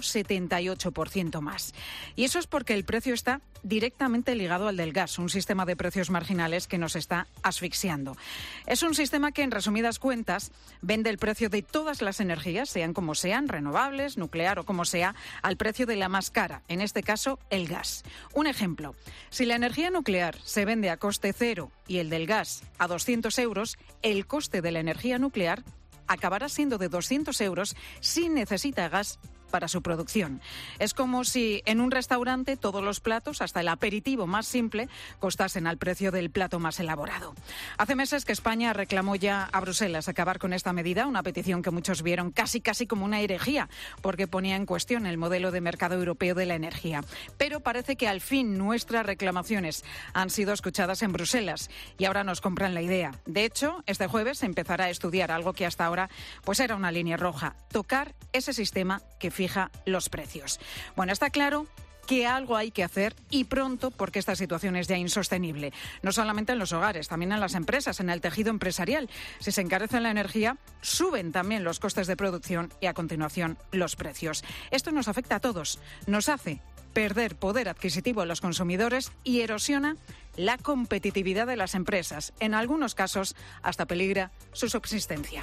178% más. Y eso es porque el precio está directamente ligado al del gas, un sistema de precios marginales que nos está asfixiando. Es un sistema que, en resumidas cuentas, vende el precio de todas las energías, sean como sean, renovables, nuclear o como sea, al precio de la más cara, en este caso el gas. Un ejemplo, si la energía nuclear se vende a coste cero y el del gas a 200 euros, el coste de la energía nuclear acabará siendo de 200 euros si necesita gas para su producción. Es como si en un restaurante todos los platos, hasta el aperitivo más simple, costasen al precio del plato más elaborado. Hace meses que España reclamó ya a Bruselas acabar con esta medida, una petición que muchos vieron casi como una herejía, porque ponía en cuestión el modelo de mercado europeo de la energía. Pero parece que al fin nuestras reclamaciones han sido escuchadas en Bruselas y ahora nos compran la idea. De hecho, este jueves se empezará a estudiar algo que hasta ahora pues era una línea roja, tocar ese sistema que fija los precios. Bueno, está claro que algo hay que hacer y pronto, porque esta situación es ya insostenible. No solamente en los hogares, también en las empresas, en el tejido empresarial. Si se encarece la energía, suben también los costes de producción y a continuación los precios. Esto nos afecta a todos. Nos hace perder poder adquisitivo a los consumidores y erosiona la competitividad de las empresas. En algunos casos, hasta peligra su subsistencia.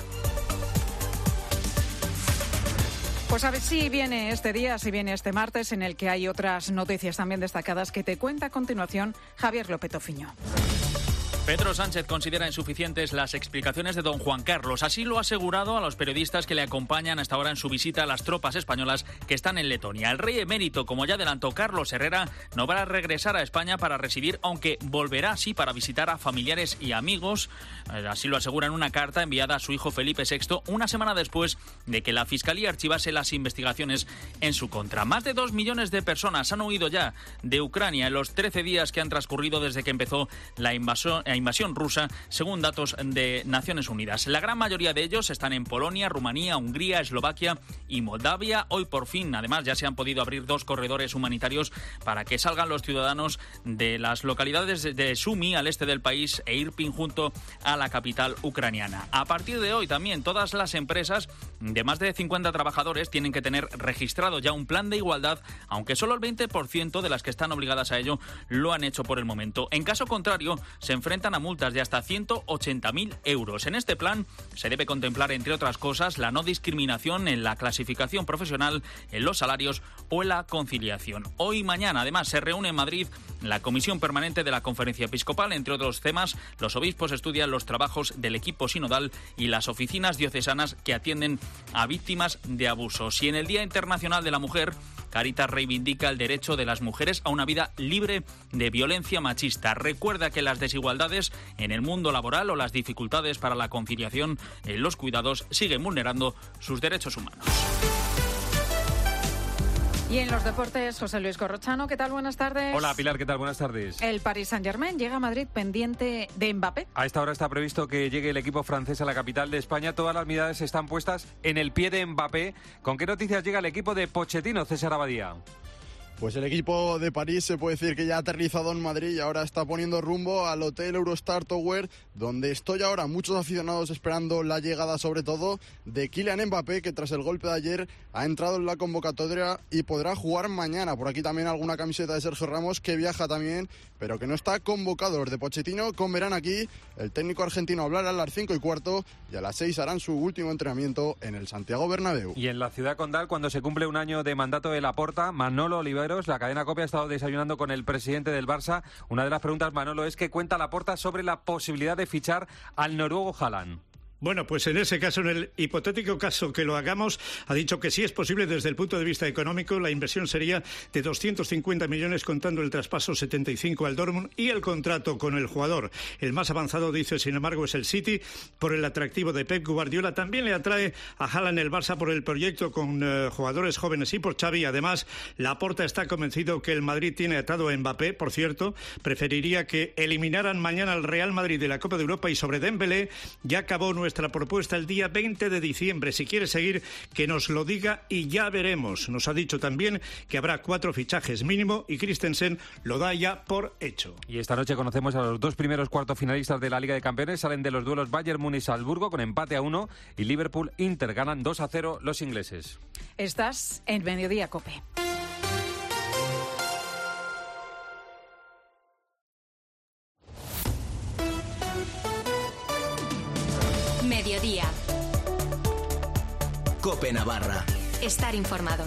Pues a ver si viene este día, si viene este martes, en el que hay otras noticias también destacadas que te cuenta a continuación Javier López Tofiño. Pedro Sánchez considera insuficientes las explicaciones de don Juan Carlos. Así lo ha asegurado a los periodistas que le acompañan hasta ahora en su visita a las tropas españolas que están en Letonia. El rey emérito, como ya adelantó Carlos Herrera, no va a regresar a España para residir, aunque volverá sí para visitar a familiares y amigos. Así lo asegura en una carta enviada a su hijo Felipe VI, una semana después de que la Fiscalía archivase las investigaciones en su contra. Más de 2 millones de personas han huido ya de Ucrania en los 13 días que han transcurrido desde que empezó la invasión rusa, según datos de Naciones Unidas. La gran mayoría de ellos están en Polonia, Rumanía, Hungría, Eslovaquia y Moldavia. Hoy por fin, además, ya se han podido abrir 2 corredores humanitarios para que salgan los ciudadanos de las localidades de Sumi, al este del país, e Irpin, junto a la capital ucraniana. A partir de hoy también todas las empresas de más de 50 trabajadores tienen que tener registrado ya un plan de igualdad, aunque solo el 20% de las que están obligadas a ello lo han hecho por el momento. En caso contrario, se enfrentan a multas de hasta 180.000 euros. En este plan se debe contemplar, entre otras cosas, la no discriminación en la clasificación profesional, en los salarios o en la conciliación. Hoy y mañana, además, se reúne en Madrid la Comisión Permanente de la Conferencia Episcopal. Entre otros temas, los obispos estudian los trabajos del equipo sinodal y las oficinas diocesanas que atienden a víctimas de abusos. Y en el Día Internacional de la Mujer, Cáritas reivindica el derecho de las mujeres a una vida libre de violencia machista. Recuerda que las desigualdades en el mundo laboral o las dificultades para la conciliación en los cuidados siguen vulnerando sus derechos humanos. Y en los deportes, José Luis Corrochano, ¿qué tal? Buenas tardes. Hola, Pilar, ¿qué tal? Buenas tardes. El Paris Saint-Germain llega a Madrid pendiente de Mbappé. A esta hora está previsto que llegue el equipo francés a la capital de España. Todas las miradas están puestas en el pie de Mbappé. ¿Con qué noticias llega el equipo de Pochettino, César Abadía? Pues el equipo de París se puede decir que ya ha aterrizado en Madrid y ahora está poniendo rumbo al Hotel Eurostar Tower, donde estoy ahora. Muchos aficionados esperando la llegada, sobre todo, de Kylian Mbappé, que tras el golpe de ayer ha entrado en la convocatoria y podrá jugar mañana. Por aquí también alguna camiseta de Sergio Ramos, que viaja también, pero que no está convocado. Los de Pochettino comerán aquí. El técnico argentino hablará a las 5:15 y a las 6 harán su último entrenamiento en el Santiago Bernabéu. Y en la ciudad condal, cuando se cumple un año de mandato de Laporta, Manolo Oliveros, la cadena COPE, ha estado desayunando con el presidente del Barça. Una de las preguntas, Manolo, es que cuenta Laporta sobre la posibilidad de fichar al noruego Haaland. Bueno, pues en ese caso, en el hipotético caso que lo hagamos, ha dicho que sí es posible desde el punto de vista económico. La inversión sería de 250 millones contando el traspaso 75 al Dortmund y el contrato con el jugador. El más avanzado, dice, sin embargo, es el City, por el atractivo de Pep Guardiola. También le atrae a Haaland el Barça por el proyecto con jugadores jóvenes y por Xavi. Además, Laporta está convencido que el Madrid tiene atado a Mbappé. Por cierto, preferiría que eliminaran mañana al Real Madrid de la Copa de Europa. Y sobre Dembélé, ya acabó nuestra propuesta el día 20 de diciembre. Si quiere seguir, que nos lo diga y ya veremos. Nos ha dicho también que habrá 4 fichajes mínimo y Christensen lo da ya por hecho. Y esta noche conocemos a los 2 primeros cuartos finalistas de la Liga de Campeones. Salen de los duelos Bayern Múnich-Salzburgo con empate a 1 y Liverpool-Inter. Ganan 2-0 los ingleses. Estás en Mediodía COPE. Mediodía. COPE Navarra. Estar informado.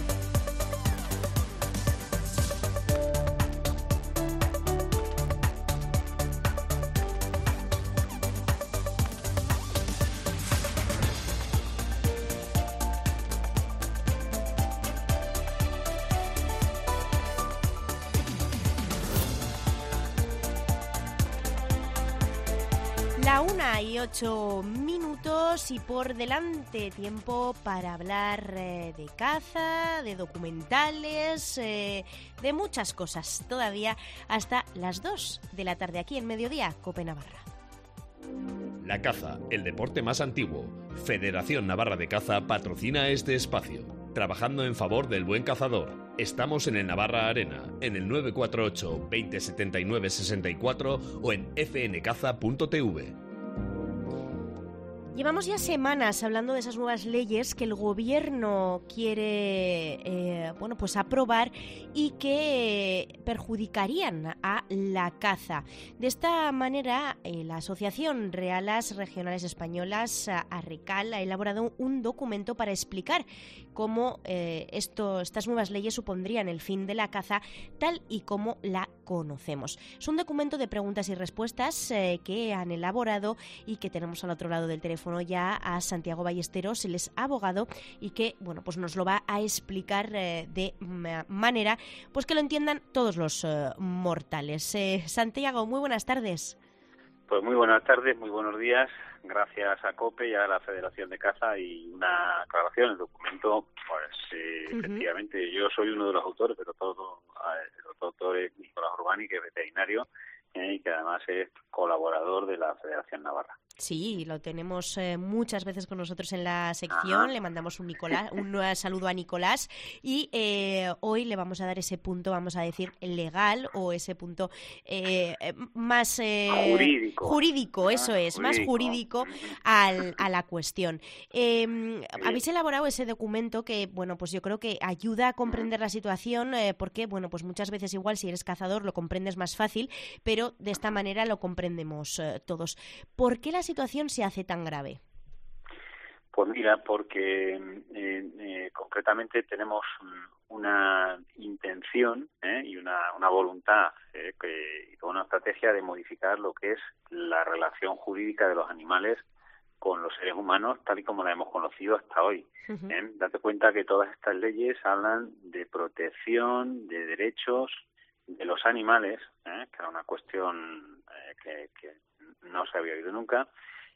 La 1:08 y por delante tiempo para hablar de caza, de documentales, de muchas cosas. Todavía hasta las 2 de la tarde aquí en Mediodía, COPE Navarra. La caza, el deporte más antiguo. Federación Navarra de Caza patrocina este espacio. Trabajando en favor del buen cazador. Estamos en el Navarra Arena, en el 948 20 79 64 o en fncaza.tv. Llevamos ya semanas hablando de esas nuevas leyes que el gobierno quiere pues aprobar y que perjudicarían a la caza. De esta manera, la Asociación Realas Regionales Españolas, ARRECAL, ha elaborado un documento para explicar cómo estas nuevas leyes supondrían el fin de la caza tal y como la conocemos. Es un documento de preguntas y respuestas que han elaborado y que tenemos al otro lado del teléfono ya a Santiago Ballesteros, él es abogado y que pues nos lo va a explicar de manera pues que lo entiendan todos los mortales. Santiago, muy buenas tardes. Pues muy buenas tardes, muy buenos días. Gracias a COPE y a la Federación de Caza y una aclaración. El documento, pues efectivamente, yo soy uno de los autores, pero el otro autor es Nicolás Urbani, que es veterinario y que además es colaborador de la Federación Navarra. Sí, lo tenemos muchas veces con nosotros en la sección. Ajá. Le mandamos un saludo a Nicolás y hoy le vamos a dar ese punto, vamos a decir, legal o ese punto más jurídico, eso es, más jurídico a la cuestión. Habéis elaborado ese documento que, bueno, pues yo creo que ayuda a comprender la situación porque, bueno, pues muchas veces igual si eres cazador lo comprendes más fácil, pero de esta manera lo comprendemos todos. ¿Por qué la situación se hace tan grave? Pues mira, porque concretamente tenemos una intención y una voluntad y una estrategia de modificar lo que es la relación jurídica de los animales con los seres humanos tal y como la hemos conocido hasta hoy. Date cuenta que todas estas leyes hablan de protección de derechos de los animales, que era una cuestión que no se había oído nunca,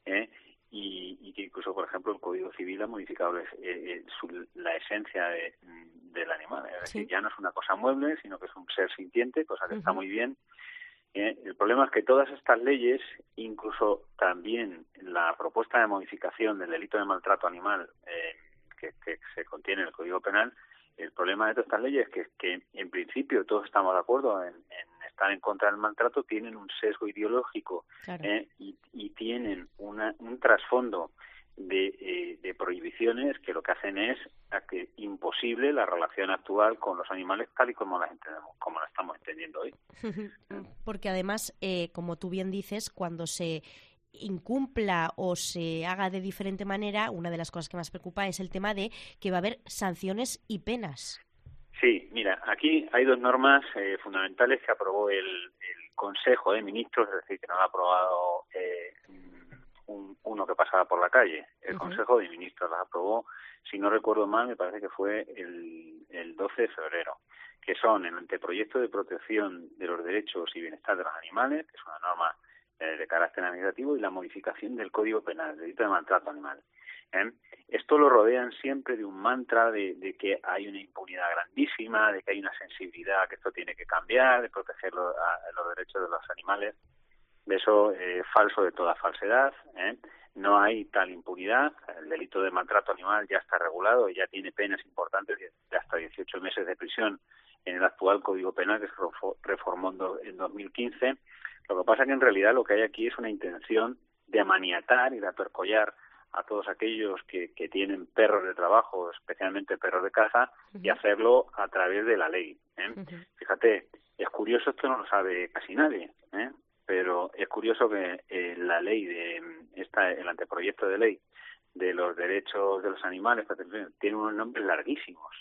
y que incluso, por ejemplo, el Código Civil ha modificado la esencia del animal. Es decir, ya no es una cosa mueble, sino que es un ser sintiente, cosa que está muy bien. El problema es que todas estas leyes, incluso también la propuesta de modificación del delito de maltrato animal que se contiene en el Código Penal, el problema de todas estas leyes es que en principio todos estamos de acuerdo en estar en contra del maltrato, tienen un sesgo ideológico, claro. Y tienen un trasfondo de prohibiciones que lo que hacen es que imposible la relación actual con los animales tal y como las entendemos, como la estamos entendiendo hoy. Porque además, como tú bien dices, cuando se incumpla o se haga de diferente manera, una de las cosas que más preocupa es el tema de que va a haber sanciones y penas. Sí, mira, aquí hay dos normas fundamentales que aprobó el Consejo de Ministros, es decir, que no lo ha aprobado uno que pasaba por la calle. El Consejo de Ministros las aprobó, si no recuerdo mal, me parece que fue el 12 de febrero, que son el anteproyecto de protección de los derechos y bienestar de los animales, que es una norma de carácter administrativo, y la modificación del Código Penal, del delito de maltrato animal. Esto lo rodean siempre de un mantra de que hay una impunidad grandísima, de que hay una sensibilidad, que esto tiene que cambiar, de proteger los derechos de los animales. De eso falso de toda falsedad. No hay tal impunidad. El delito de maltrato animal ya está regulado y ya tiene penas importantes de hasta 18 meses de prisión en el actual Código Penal que se reformó en 2015. Lo que pasa es que en realidad lo que hay aquí es una intención de maniatar y de apercollar a todos aquellos que tienen perros de trabajo, especialmente perros de caza, y hacerlo a través de la ley. Fíjate, es curioso, esto no lo sabe casi nadie, pero es curioso que la ley el anteproyecto de ley de los derechos de los animales tiene unos nombres larguísimos.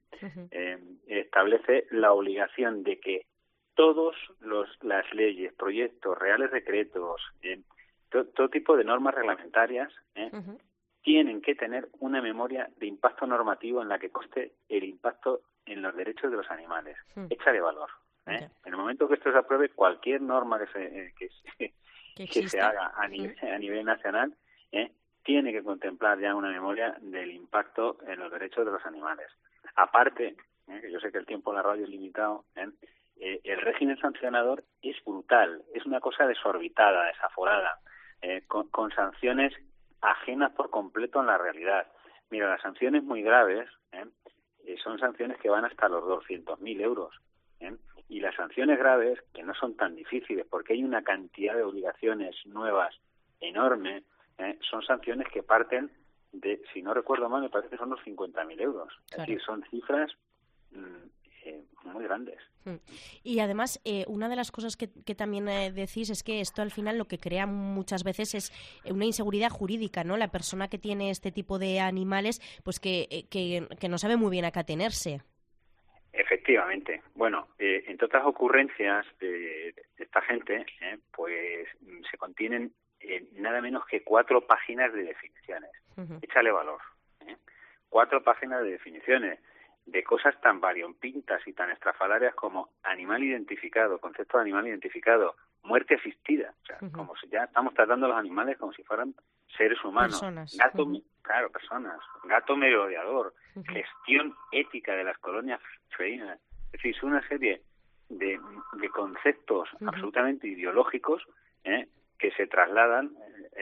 Establece la obligación de que todas las leyes, proyectos, reales decretos, todo tipo de normas reglamentarias tienen que tener una memoria de impacto normativo en la que conste el impacto en los derechos de los animales, hecha de valor. En el momento que esto se apruebe, cualquier norma que se haga a nivel nacional tiene que contemplar ya una memoria del impacto en los derechos de los animales. Aparte, que yo sé que el tiempo en la radio es limitado, el régimen sancionador es brutal, es una cosa desorbitada, desaforada, con sanciones ajenas por completo a la realidad. Mira, las sanciones muy graves son sanciones que van hasta los 200.000 euros. Y las sanciones graves, que no son tan difíciles, porque hay una cantidad de obligaciones nuevas enorme, son sanciones que parten de, si no recuerdo mal, me parece que son los 50.000 euros. Claro. Es decir, son cifras muy grandes. Y además, una de las cosas que también decís es que esto al final lo que crea muchas veces es una inseguridad jurídica, ¿no? La persona que tiene este tipo de animales, pues que no sabe muy bien a qué atenerse. Efectivamente. Bueno, entre otras ocurrencias de esta gente, pues se contienen nada menos que 4 páginas de definiciones. Échale valor. 4 páginas de definiciones de cosas tan variopintas y tan estrafalarias como animal identificado, concepto de animal identificado, muerte asistida. O sea, como si ya estamos tratando a los animales como si fueran seres humanos. Personas. Gato, claro, personas. Gato merodeador. Gestión ética de las colonias felinas. Es decir, es una serie de conceptos absolutamente ideológicos que se trasladan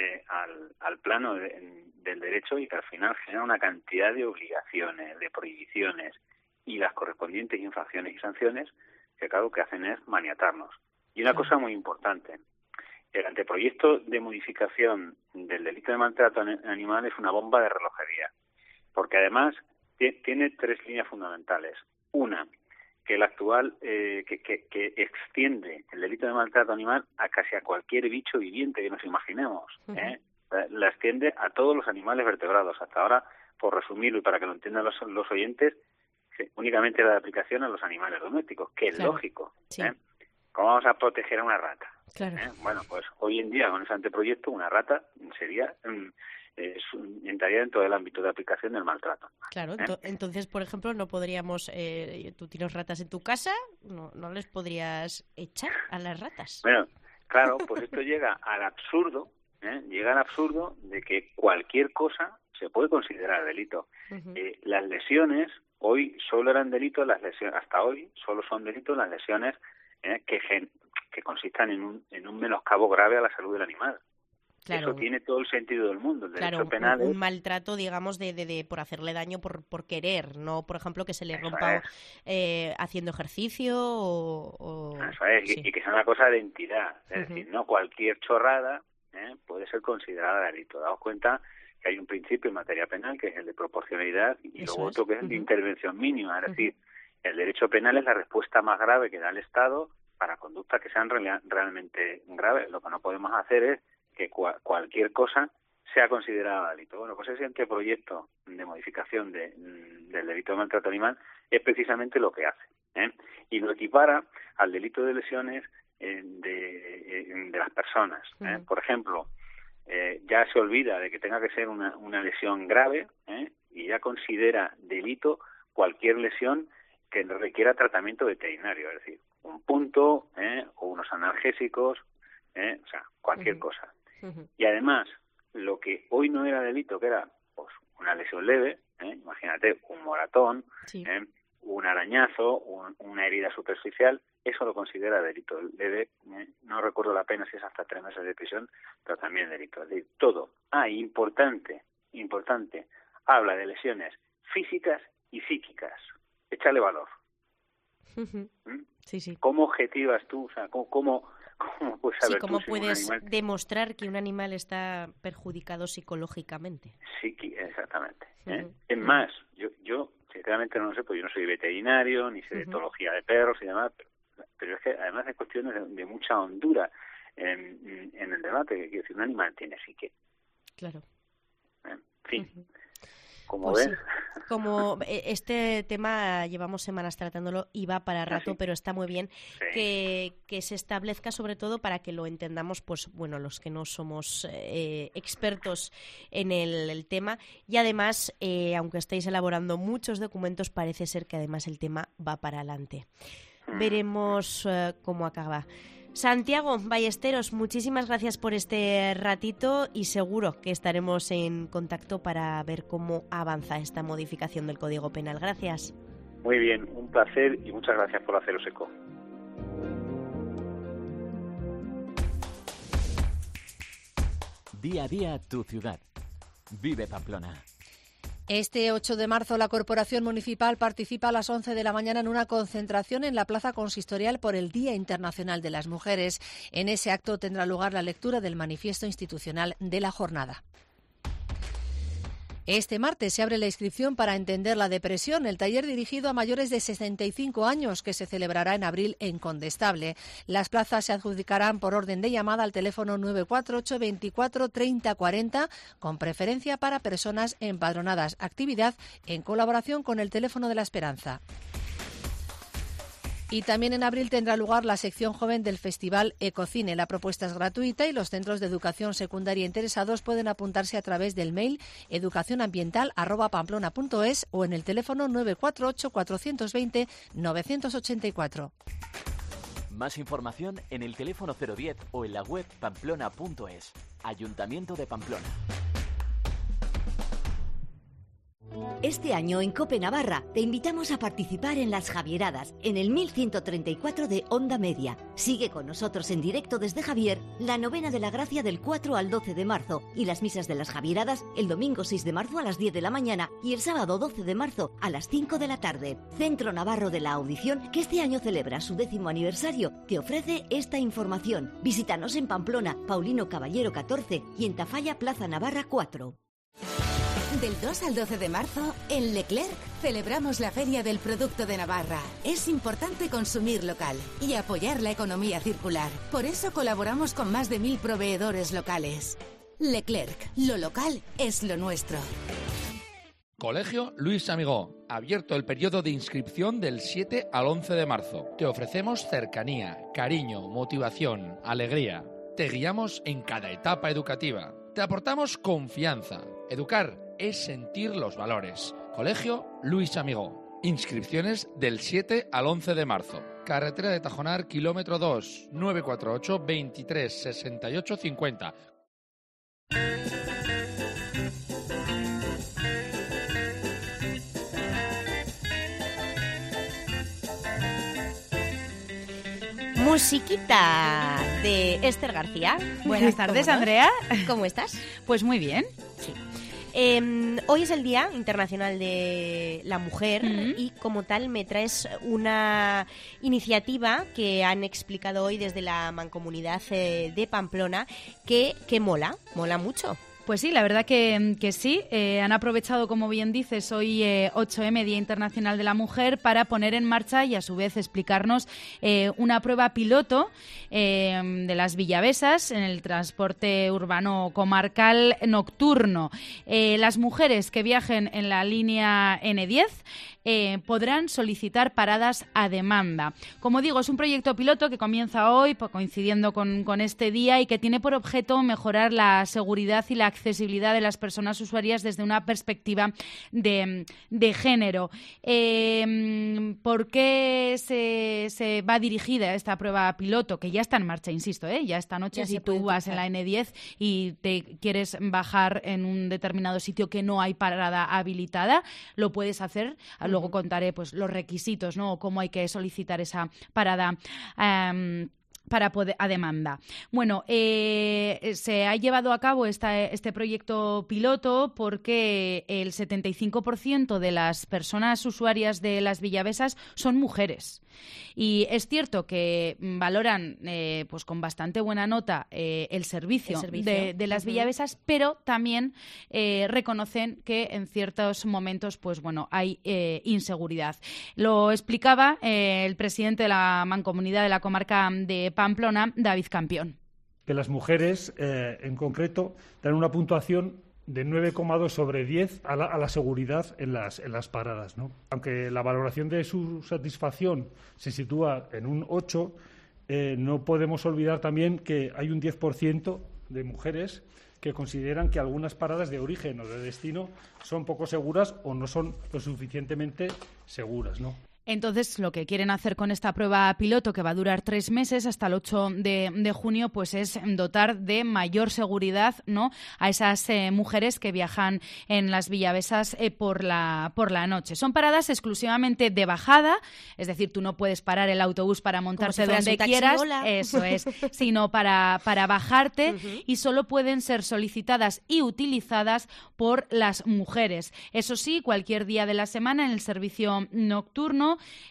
al plano del derecho y que al final generan una cantidad de obligaciones, de prohibiciones y las correspondientes infracciones y sanciones que, claro, que hacen es maniatarnos. Y una cosa muy importante, el anteproyecto de modificación del delito de maltrato animal es una bomba de relojería, porque además tiene 3 líneas fundamentales. Una, que el actual que extiende el delito de maltrato animal a casi a cualquier bicho viviente que nos imaginemos. La extiende a todos los animales vertebrados. Hasta ahora, por resumirlo y para que lo entiendan los oyentes, únicamente era de aplicación a los animales domésticos, que es lógico. Sí. ¿Cómo vamos a proteger a una rata? Claro. Bueno, pues hoy en día con ese anteproyecto una rata sería entraría dentro del ámbito de aplicación del maltrato. Claro, entonces, por ejemplo, no podríamos... tú tienes ratas en tu casa, no les podrías echar a las ratas. Bueno, claro, pues esto llega al absurdo, de que cualquier cosa se puede considerar delito. Las lesiones, hoy solo eran delitos, hasta hoy solo son delitos las lesiones que consistan en un menoscabo grave a la salud del animal. Claro. Eso tiene todo el sentido del mundo. El derecho penal un maltrato, digamos, de por hacerle daño por querer, no, por ejemplo, que se le rompa haciendo ejercicio o Eso es, y que sea una cosa de entidad. Es decir, no cualquier chorrada puede ser considerada delito. Daos cuenta que hay un principio en materia penal que es el de proporcionalidad y luego otro que es el de intervención mínima. Es decir, el derecho penal es la respuesta más grave que da el Estado para conductas que sean realmente graves. Lo que no podemos hacer es que cualquier cosa sea considerada delito. Bueno, pues ese anteproyecto de modificación del delito de maltrato animal es precisamente lo que hace, y lo equipara al delito de lesiones de las personas. Por ejemplo, ya se olvida de que tenga que ser una lesión grave, y ya considera delito cualquier lesión que requiera tratamiento veterinario, es decir, un punto o unos analgésicos, o sea, cualquier cosa. Y además, lo que hoy no era delito, que era pues una lesión leve, imagínate un moratón, un arañazo, una herida superficial, eso lo considera delito leve. No recuerdo la pena si es hasta 3 meses de prisión, pero también delito. Es decir, todo. Importante, habla de lesiones físicas y psíquicas. Échale valor. Sí. ¿Cómo objetivas tú? O sea, ¿cómo puedes saber ¿cómo tú si puedes un animal... demostrar que un animal está perjudicado psicológicamente? Sí, exactamente. Es más, yo sinceramente no lo sé, porque yo no soy veterinario, ni sé de etología de perros y demás, pero es que además hay cuestiones de mucha hondura en el debate, que quiero decir, un animal tiene psique. Claro. En fin. Como pues ves. Sí. Como este tema llevamos semanas tratándolo y va para rato, pero está muy bien que se establezca, sobre todo para que lo entendamos, pues bueno, los que no somos expertos en el tema. Y además, aunque estáis elaborando muchos documentos, parece ser que además el tema va para adelante. Veremos cómo acaba. Santiago Ballesteros, muchísimas gracias por este ratito y seguro que estaremos en contacto para ver cómo avanza esta modificación del Código Penal. Gracias. Muy bien, un placer y muchas gracias por haceros eco. Día a día tu ciudad. Vive Pamplona. Este 8 de marzo la Corporación Municipal participa a las 11 de la mañana en una concentración en la Plaza Consistorial por el Día Internacional de las Mujeres. En ese acto tendrá lugar la lectura del manifiesto institucional de la jornada. Este martes se abre la inscripción para entender la depresión, el taller dirigido a mayores de 65 años que se celebrará en abril en Condestable. Las plazas se adjudicarán por orden de llamada al teléfono 948 24 30 40, con preferencia para personas empadronadas. Actividad en colaboración con el Teléfono de la Esperanza. Y también en abril tendrá lugar la sección joven del Festival Ecocine. La propuesta es gratuita y los centros de educación secundaria interesados pueden apuntarse a través del mail educacionambiental@pamplona.es o en el teléfono 948 420 984. Más información en el teléfono 010 o en la web pamplona.es. Ayuntamiento de Pamplona. Este año en COPE Navarra te invitamos a participar en las Javieradas, en el 1134 de Onda Media. Sigue con nosotros en directo desde Javier la novena de la Gracia del 4 al 12 de marzo y las misas de las Javieradas el domingo 6 de marzo a las 10 de la mañana y el sábado 12 de marzo a las 5 de la tarde. Centro Navarro de la Audición, que este año celebra su 10º aniversario, te ofrece esta información. Visítanos en Pamplona, Paulino Caballero 14 y en Tafalla, Plaza Navarra 4. Del 2 al 12 de marzo, en Leclerc, celebramos la Feria del Producto de Navarra. Es importante consumir local y apoyar la economía circular. Por eso colaboramos con más de 1000 proveedores locales. Leclerc, lo local es lo nuestro. Colegio Luis Amigó. Abierto el periodo de inscripción del 7 al 11 de marzo. Te ofrecemos cercanía, cariño, motivación, alegría. Te guiamos en cada etapa educativa. Te aportamos confianza. Educar es sentir los valores. Colegio Luis Amigó. Inscripciones del 7 al 11 de marzo. Carretera de Tajonar, kilómetro 2, 948 23 68 50. Musiquita de Esther García. Buenas tardes, Andrea. ¿Cómo estás? Pues muy bien. Sí. Hoy es el Día Internacional de la Mujer y como tal me traes una iniciativa que han explicado hoy desde la Mancomunidad de Pamplona que mola mucho. Pues sí, la verdad que sí. Han aprovechado, como bien dices, hoy 8M, Día Internacional de la Mujer, para poner en marcha y a su vez explicarnos una prueba piloto de las villavesas en el transporte urbano comarcal nocturno. Las mujeres que viajen en la línea N10 podrán solicitar paradas a demanda. Como digo, es un proyecto piloto que comienza hoy, coincidiendo con este día, y que tiene por objeto mejorar la seguridad y la accesibilidad de las personas usuarias desde una perspectiva de género. ¿Por qué se va dirigida esta prueba piloto? Que ya está en marcha, insisto, ya esta noche, si tú vas en la N10 y te quieres bajar en un determinado sitio que no hay parada habilitada, lo puedes hacer. Luego contaré pues los requisitos, ¿no? O cómo hay que solicitar esa parada para poder a demanda. Bueno, se ha llevado a cabo este proyecto piloto porque el 75% de las personas usuarias de las villavesas son mujeres. Y es cierto que valoran pues con bastante buena nota el servicio de las villavesas, pero también reconocen que en ciertos momentos pues bueno, hay inseguridad. Lo explicaba el presidente de la Mancomunidad de la comarca de Pamplona, David Campión. Que las mujeres, en concreto, dan una puntuación de 9,2 sobre 10 a la seguridad en las paradas, ¿no? Aunque la valoración de su satisfacción se sitúa en un 8, no podemos olvidar también que hay un 10% de mujeres que consideran que algunas paradas de origen o de destino son poco seguras o no son lo suficientemente seguras, ¿no? Entonces, lo que quieren hacer con esta prueba piloto, que va a durar 3 meses, hasta el 8 de junio, pues es dotar de mayor seguridad, ¿no?, a esas mujeres que viajan en las villavesas por la noche. Son paradas exclusivamente de bajada, es decir, tú no puedes parar el autobús para montarte donde quieras, eso es, sino para bajarte, y solo pueden ser solicitadas y utilizadas por las mujeres. Eso sí, cualquier día de la semana en el servicio nocturno.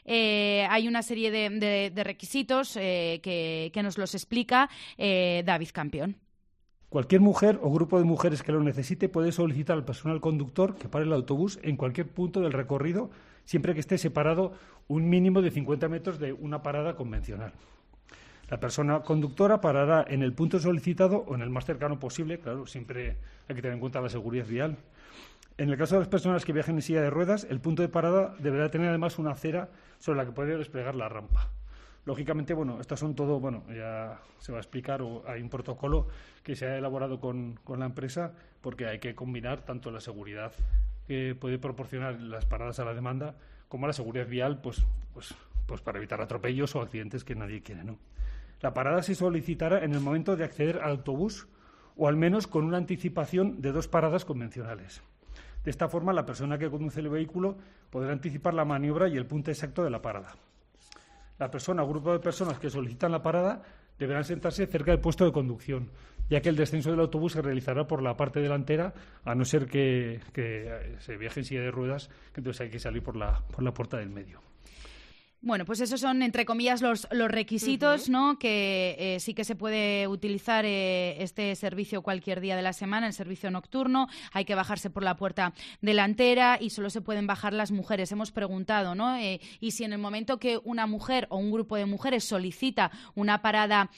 Hay una serie de requisitos que nos los explica David Campión. Cualquier mujer o grupo de mujeres que lo necesite puede solicitar al personal conductor que pare el autobús en cualquier punto del recorrido, siempre que esté separado un mínimo de 50 metros de una parada convencional. La persona conductora parará en el punto solicitado o en el más cercano posible, claro, siempre hay que tener en cuenta la seguridad vial. En el caso de las personas que viajen en silla de ruedas, el punto de parada deberá tener además una acera sobre la que puede desplegar la rampa. Lógicamente, estas son todo, ya se va a explicar, o hay un protocolo que se ha elaborado con la empresa, porque hay que combinar tanto la seguridad que puede proporcionar las paradas a la demanda como la seguridad vial, pues para evitar atropellos o accidentes que nadie quiere, ¿no? La parada se solicitará en el momento de acceder al autobús, o al menos con una anticipación de 2 paradas convencionales. De esta forma, la persona que conduce el vehículo podrá anticipar la maniobra y el punto exacto de la parada. La persona o grupo de personas que solicitan la parada deberán sentarse cerca del puesto de conducción, ya que el descenso del autobús se realizará por la parte delantera, a no ser que se viaje en silla de ruedas, que entonces hay que salir por la puerta del medio. Bueno, pues esos son, entre comillas, los requisitos, ¿no?, que sí que se puede utilizar este servicio cualquier día de la semana, el servicio nocturno. Hay que bajarse por la puerta delantera y solo se pueden bajar las mujeres. Hemos preguntado, ¿no?, y si en el momento que una mujer o un grupo de mujeres solicita una parada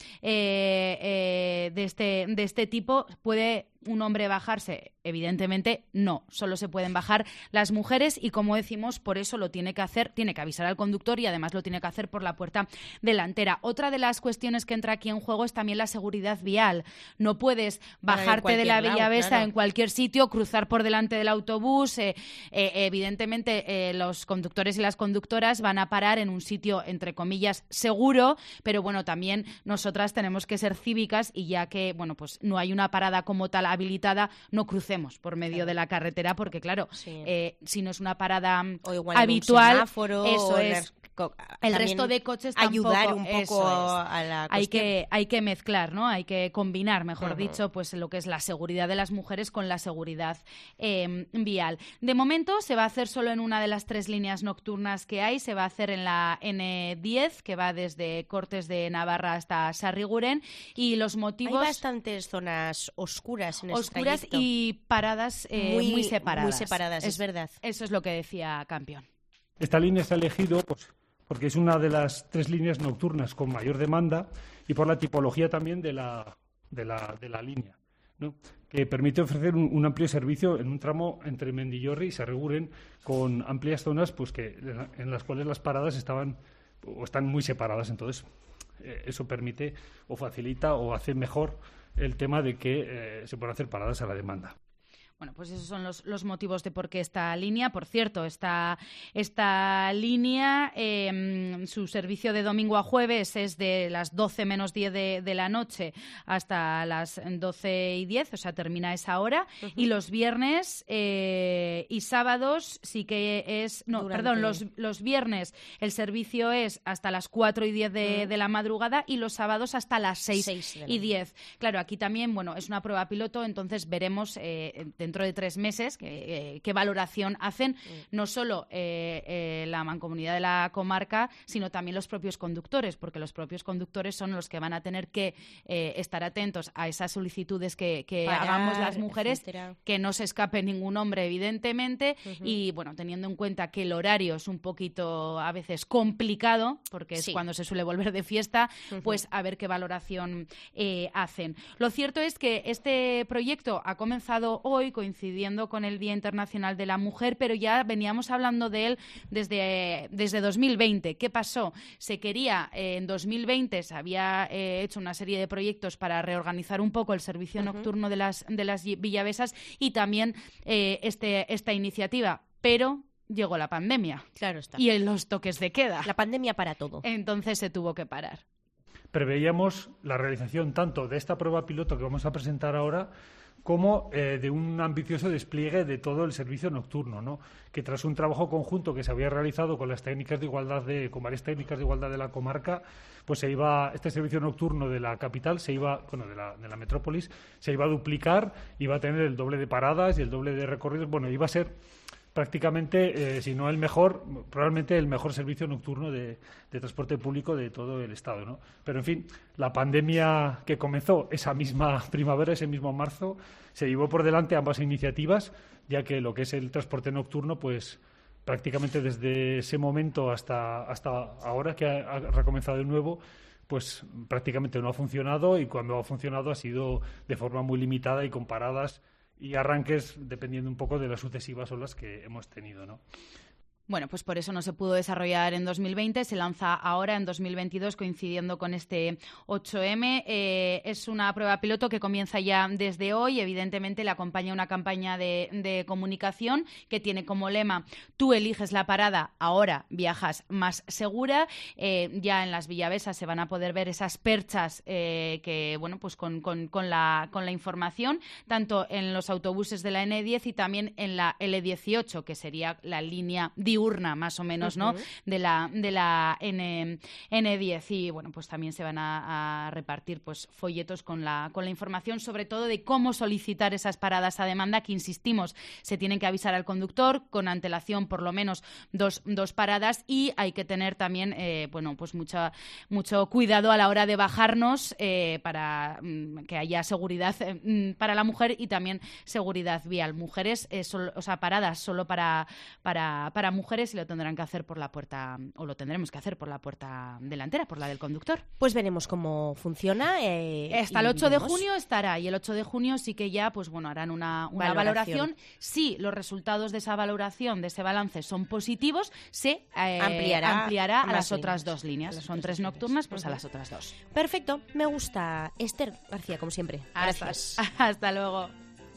de este tipo, ¿puede un hombre bajarse? Evidentemente no, solo se pueden bajar las mujeres, y como decimos, por eso lo tiene que hacer, tiene que avisar al conductor, y además lo tiene que hacer por la puerta delantera. Otra de las cuestiones que entra aquí en juego es también la seguridad vial. No puedes bajarte de la villavesa en cualquier sitio, cruzar por delante del autobús. Evidentemente los conductores y las conductoras van a parar en un sitio, entre comillas, seguro, pero bueno, también nosotras tenemos que ser cívicas, y ya que pues no hay una parada como tal habilitada, no crucemos por medio de la carretera, porque claro, si no es una parada habitual, semáforo, eso es. El resto de coches tampoco, ayudar un poco a la cuestión. Hay que mezclar, ¿no? Hay que combinar, mejor dicho, pues lo que es la seguridad de las mujeres con la seguridad vial. De momento se va a hacer solo en una de las 3 líneas nocturnas que hay. Se va a hacer en la N10, que va desde Cortes de Navarra hasta Sarriguren, y los motivos... Hay bastantes zonas oscuras en ese trayecto. Y paradas muy separadas. Muy separadas, es verdad. Eso es lo que decía Campión. Esta línea se ha elegido porque es una de las 3 líneas nocturnas con mayor demanda, y por la tipología también de la línea, ¿no?, que permite ofrecer un amplio servicio en un tramo entre Mendillorri y Sarriguren, con amplias zonas en las cuales las paradas están muy separadas. Entonces, eso permite o facilita o hace mejor el tema de que se puedan hacer paradas a la demanda. Bueno, pues esos son los motivos de por qué esta línea. Por cierto, esta línea, su servicio de domingo a jueves es de las 12 menos 10 de la noche hasta las 12 y 10, o sea, termina esa hora. Y los viernes y sábados sí que es... No, perdón, los viernes el servicio es hasta las 4 y 10 de la madrugada, y los sábados hasta las 6 y 10. Claro, aquí también, es una prueba piloto, entonces veremos dentro de 3 meses qué valoración hacen, no solo la mancomunidad de la comarca, sino también los propios conductores, porque los propios conductores son los que van a tener que estar atentos a esas solicitudes que hagamos las mujeres, etcétera. Que no se escape ningún hombre, evidentemente, y teniendo en cuenta que el horario es un poquito a veces complicado, porque es cuando se suele volver de fiesta, pues a ver qué valoración hacen. Lo cierto es que este proyecto ha comenzado hoy, coincidiendo con el Día Internacional de la Mujer, pero ya veníamos hablando de él desde 2020. ¿Qué pasó? Se quería, en 2020 se había hecho una serie de proyectos para reorganizar un poco el servicio nocturno de las villavesas, y también esta iniciativa, pero llegó la pandemia. Claro está. Y en los toques de queda. La pandemia para todo. Entonces se tuvo que parar. Preveíamos la realización tanto de esta prueba piloto que vamos a presentar ahora como de un ambicioso despliegue de todo el servicio nocturno, ¿no? Que tras un trabajo conjunto que se había realizado con las técnicas de igualdad con varias técnicas de igualdad de la comarca, pues este servicio nocturno de la capital de la metrópolis se iba a duplicar, iba a tener el doble de paradas y el doble de recorridos, iba a ser prácticamente, si no el mejor, probablemente el mejor servicio nocturno de transporte público de todo el Estado, ¿no? Pero, en fin, la pandemia que comenzó esa misma primavera, ese mismo marzo, se llevó por delante ambas iniciativas, ya que lo que es el transporte nocturno, pues prácticamente desde ese momento hasta ahora que ha recomenzado de nuevo, pues prácticamente no ha funcionado, y cuando ha funcionado ha sido de forma muy limitada y con paradas y arranques dependiendo un poco de las sucesivas olas que hemos tenido, ¿no? Bueno, pues por eso no se pudo desarrollar en 2020, se lanza ahora en 2022 coincidiendo con este 8M. Es una prueba piloto que comienza ya desde hoy. Evidentemente le acompaña una campaña de comunicación que tiene como lema: tú eliges la parada, ahora viajas más segura. Ya en las Villavesas se van a poder ver esas perchas pues con la información, tanto en los autobuses de la N10 y también en la L18, que sería la línea diurna más o menos, ¿no? de la N10. Y bueno, pues también se van a repartir pues folletos con la información, sobre todo de cómo solicitar esas paradas a demanda, que insistimos, se tienen que avisar al conductor con antelación, por lo menos dos paradas, y hay que tener también pues mucho cuidado a la hora de bajarnos para que haya seguridad para la mujer y también seguridad vial. Mujeres, paradas solo para mujeres, y lo tendrán que hacer por la puerta, o lo tendremos que hacer por la puerta delantera, por la del conductor. Pues veremos cómo funciona. Hasta el 8 de junio estará, y el 8 de junio sí que ya harán una valoración. Si los resultados de esa valoración, de ese balance, son positivos, se ampliará a las otras dos líneas. Son 3 nocturnas, pues a las otras 2. Perfecto, me gusta. Esther García, como siempre. Gracias. Hasta luego.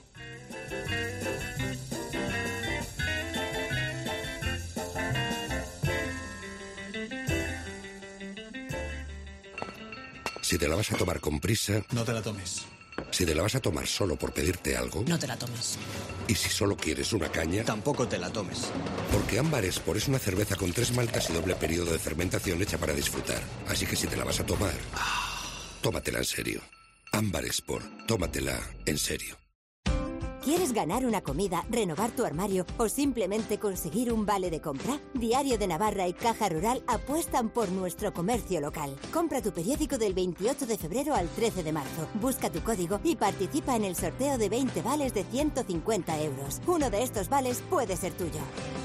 Si te la vas a tomar con prisa, no te la tomes. Si te la vas a tomar solo por pedirte algo, no te la tomes. Y si solo quieres una caña, tampoco te la tomes. Porque Ámbar Esport es una cerveza con 3 maltas y doble periodo de fermentación hecha para disfrutar. Así que si te la vas a tomar, tómatela en serio. Ámbar Esport, tómatela en serio. ¿Quieres ganar una comida, renovar tu armario o simplemente conseguir un vale de compra? Diario de Navarra y Caja Rural apuestan por nuestro comercio local. Compra tu periódico del 28 de febrero al 13 de marzo. Busca tu código y participa en el sorteo de 20 vales de 150 euros. Uno de estos vales puede ser tuyo.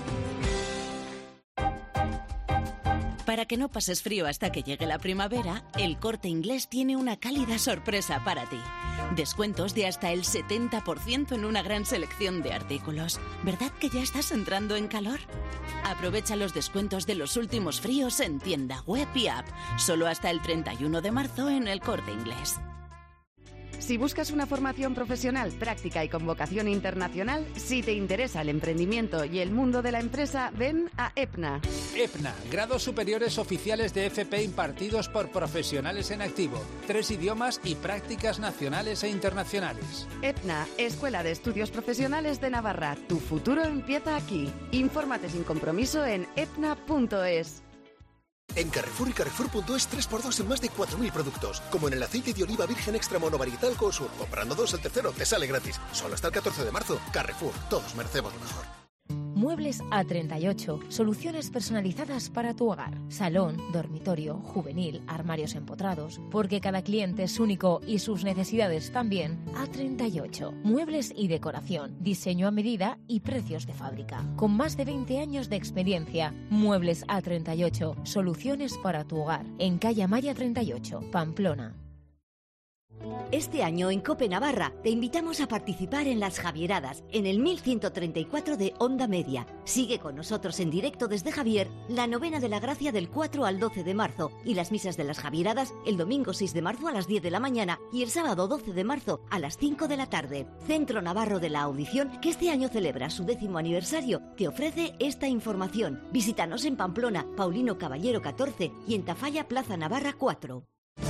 Para que no pases frío hasta que llegue la primavera, El Corte Inglés tiene una cálida sorpresa para ti. Descuentos de hasta el 70% en una gran selección de artículos. ¿Verdad que ya estás entrando en calor? Aprovecha los descuentos de los últimos fríos en tienda, web y app. Solo hasta el 31 de marzo en El Corte Inglés. Si buscas una formación profesional, práctica y con vocación internacional, si te interesa el emprendimiento y el mundo de la empresa, ven a EPNA. EPNA, grados superiores oficiales de FP impartidos por profesionales en activo, 3 idiomas y prácticas nacionales e internacionales. EPNA, Escuela de Estudios Profesionales de Navarra. Tu futuro empieza aquí. Infórmate sin compromiso en epna.es. En Carrefour y Carrefour.es 3x2 en más de 4.000 productos, como en el aceite de oliva virgen extra monovarietal Cosur. Comprando 2, el tercero te sale gratis. Solo hasta el 14 de marzo. Carrefour, todos merecemos lo mejor. Muebles A38, soluciones personalizadas para tu hogar. Salón, dormitorio, juvenil, armarios empotrados. Porque cada cliente es único y sus necesidades también. A38, muebles y decoración, diseño a medida y precios de fábrica. Con más de 20 años de experiencia, Muebles A38, soluciones para tu hogar. En calle Amaya 38, Pamplona. Este año en COPE Navarra te invitamos a participar en las Javieradas, en el 1134 de Onda Media. Sigue con nosotros en directo desde Javier la novena de la Gracia del 4 al 12 de marzo y las misas de las Javieradas el domingo 6 de marzo a las 10 de la mañana y el sábado 12 de marzo a las 5 de la tarde. Centro Navarro de la Audición, que este año celebra su 10º aniversario, te ofrece esta información. Visítanos en Pamplona, Paulino Caballero 14 y en Tafalla, Plaza Navarra 4.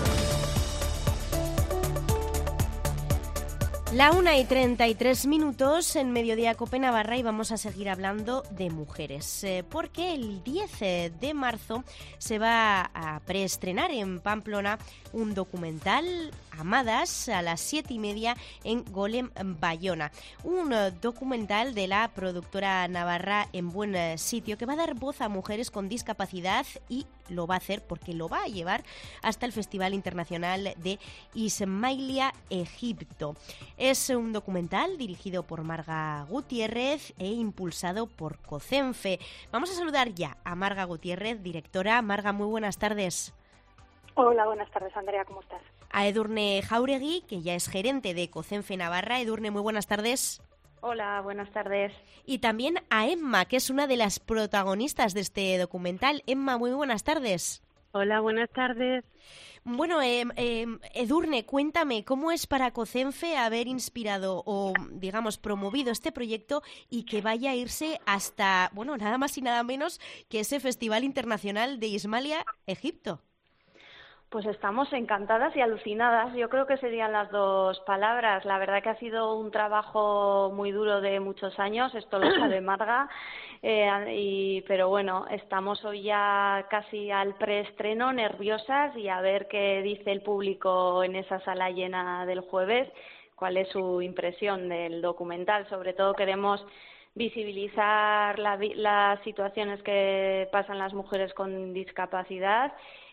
La 1:33 en Mediodía Cope Navarra y vamos a seguir hablando de mujeres, porque el 10 de marzo se va a preestrenar en Pamplona un documental, Amadas, a las 7:30 en Golem, Bayona. Un documental de la productora navarra En Buen Sitio que va a dar voz a mujeres con discapacidad y lo va a hacer porque lo va a llevar hasta el Festival Internacional de Ismailia, Egipto. Es un documental dirigido por Marga Gutiérrez e impulsado por COCENFE. Vamos a saludar ya a Marga Gutiérrez, directora. Marga, muy buenas tardes. Hola, buenas tardes, Andrea, ¿cómo estás? A Edurne Jauregui, que ya es gerente de COCENFE Navarra. Edurne, muy buenas tardes. Hola, buenas tardes. Y también a Emma, que es una de las protagonistas de este documental. Emma, muy buenas tardes. Hola, buenas tardes. Bueno, Edurne, cuéntame, ¿cómo es para COCENFE haber inspirado o, digamos, promovido este proyecto y que vaya a irse hasta, bueno, nada más y nada menos que ese Festival Internacional de Ismailia, Egipto? Pues estamos encantadas y alucinadas, yo creo que serían las dos palabras. La verdad que ha sido un trabajo muy duro de muchos años, esto lo sabe Marga, pero bueno, estamos hoy ya casi al preestreno, nerviosas y a ver qué dice el público en esa sala llena del jueves, cuál es su impresión del documental. Sobre todo queremos visibilizar las situaciones que pasan las mujeres con discapacidad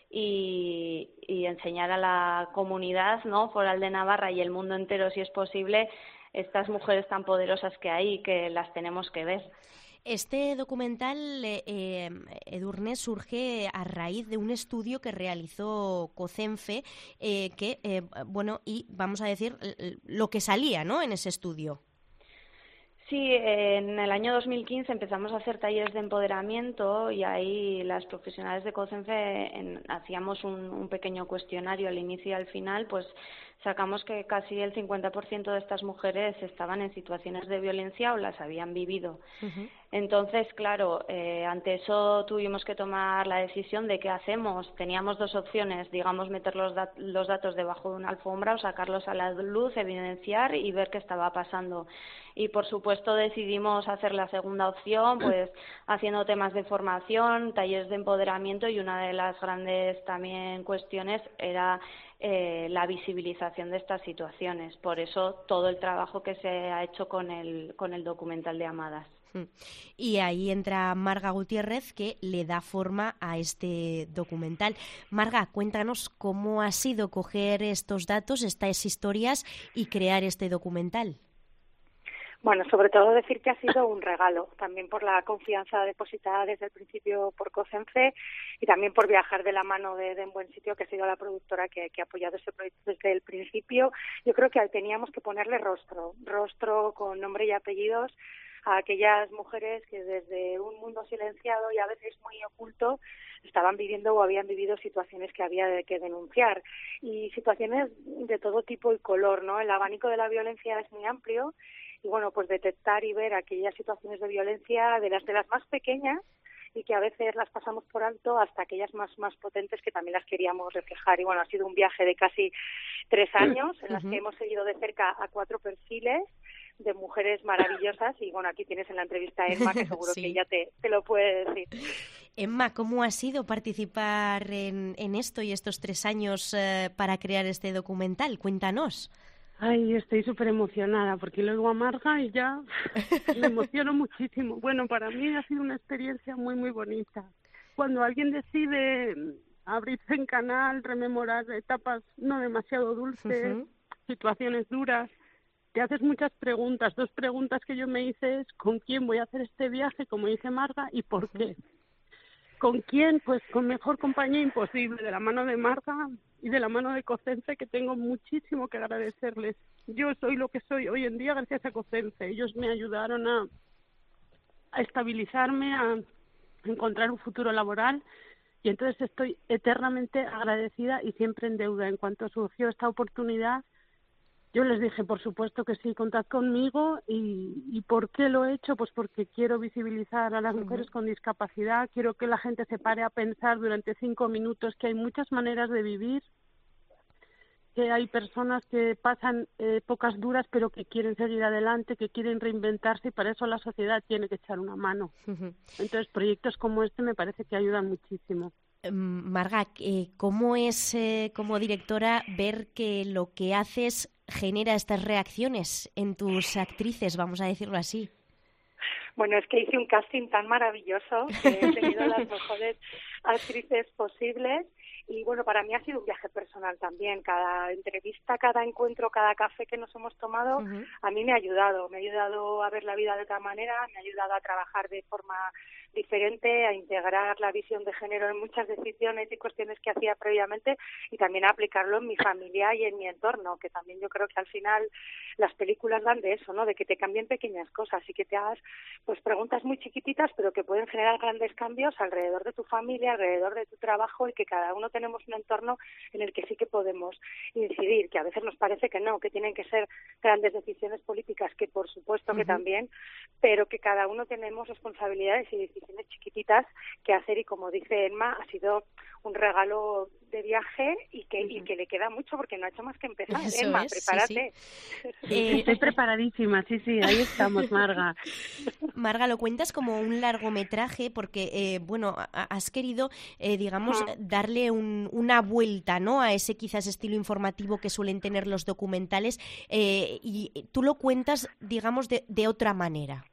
y enseñar a la comunidad, ¿no?, foral de Navarra y el mundo entero, si es posible, estas mujeres tan poderosas que hay, que las tenemos que ver. Este documental, Edurne, surge a raíz de un estudio que realizó COCENFE, bueno, y vamos a decir lo que salía, ¿no?, en ese estudio. Sí, en el año 2015 empezamos a hacer talleres de empoderamiento y ahí las profesionales de COCENFE hacíamos un pequeño cuestionario al inicio y al final, pues sacamos que casi el 50% de estas mujeres estaban en situaciones de violencia o las habían vivido. Uh-huh. Entonces, claro, ante eso tuvimos que tomar la decisión de qué hacemos. Teníamos dos opciones, digamos, meter los datos debajo de una alfombra o sacarlos a la luz, evidenciar y ver qué estaba pasando. Y, por supuesto, decidimos hacer la segunda opción, pues haciendo temas de formación, talleres de empoderamiento, y una de las grandes también cuestiones era la visibilización de estas situaciones. Por eso todo el trabajo que se ha hecho con el documental de Amadas. Y ahí entra Marga Gutiérrez, que le da forma a este documental. Marga, cuéntanos cómo ha sido coger estos datos, estas historias y crear este documental. Bueno, sobre todo decir que ha sido un regalo, también por la confianza depositada desde el principio por COCENFE y también por viajar de la mano de En Buen Sitio, que ha sido la productora que ha apoyado este proyecto desde el principio. Yo creo que teníamos que ponerle rostro con nombre y apellidos a aquellas mujeres que desde un mundo silenciado y a veces muy oculto estaban viviendo o habían vivido situaciones que había que denunciar, y situaciones de todo tipo y color, ¿no? El abanico de la violencia es muy amplio y, bueno, pues detectar y ver aquellas situaciones de violencia de las más pequeñas y que a veces las pasamos por alto hasta aquellas más potentes que también las queríamos reflejar. Y bueno, ha sido un viaje de casi 3 años en las que hemos seguido de cerca a 4 perfiles de mujeres maravillosas y bueno, aquí tienes en la entrevista a Emma, que seguro sí, que ella te lo puede decir. Emma, ¿cómo ha sido participar en esto y estos 3 años para crear este documental? Cuéntanos. Ay, estoy súper emocionada porque luego a Marga y ya me emociono muchísimo. Bueno, para mí ha sido una experiencia muy, muy bonita. Cuando alguien decide abrirse en canal, rememorar etapas no demasiado dulces, situaciones duras, te haces muchas preguntas. 2 preguntas que yo me hice es ¿con quién voy a hacer este viaje, como dice Marga, y por qué? ¿Con quién? Pues con mejor compañía imposible, de la mano de Marga y de la mano de COCENFE, que tengo muchísimo que agradecerles. Yo soy lo que soy hoy en día gracias a COCENFE. Ellos me ayudaron a estabilizarme, a encontrar un futuro laboral, y entonces estoy eternamente agradecida y siempre en deuda. En cuanto surgió esta oportunidad, yo les dije, por supuesto que sí, contad conmigo. ¿Y por qué lo he hecho? Pues porque quiero visibilizar a las mujeres con discapacidad, quiero que la gente se pare a pensar durante 5 minutos que hay muchas maneras de vivir, que hay personas que pasan épocas duras pero que quieren seguir adelante, que quieren reinventarse, y para eso la sociedad tiene que echar una mano. Entonces, proyectos como este me parece que ayudan muchísimo. Marga, ¿cómo es como directora ver que lo que haces genera estas reacciones en tus actrices, vamos a decirlo así? Bueno, es que hice un casting tan maravilloso que he tenido las mejores actrices posibles. Y bueno, para mí ha sido un viaje personal también. Cada entrevista, cada encuentro, cada café que nos hemos tomado, a mí me ha ayudado. Me ha ayudado a ver la vida de otra manera, me ha ayudado a trabajar de forma diferente, a integrar la visión de género en muchas decisiones y cuestiones que hacía previamente, y también a aplicarlo en mi familia y en mi entorno, que también yo creo que al final las películas dan de eso, ¿no? De que te cambien pequeñas cosas y que te hagas pues preguntas muy chiquititas, pero que pueden generar grandes cambios alrededor de tu familia, alrededor de tu trabajo, y que cada uno tenemos un entorno en el que sí que podemos incidir, que a veces nos parece que no, que tienen que ser grandes decisiones políticas, que por supuesto que también, pero que cada uno tenemos responsabilidades y decisiones chiquititas que hacer, y como dice Emma, ha sido un regalo de viaje y que le queda mucho porque no ha hecho más que empezar. Eso Emma, es, prepárate. Sí. Estoy preparadísima, sí, ahí estamos, Marga. Marga, lo cuentas como un largometraje porque, bueno, has querido, digamos, darle una vuelta, ¿no?, a ese quizás estilo informativo que suelen tener los documentales, y tú lo cuentas, digamos, de otra manera.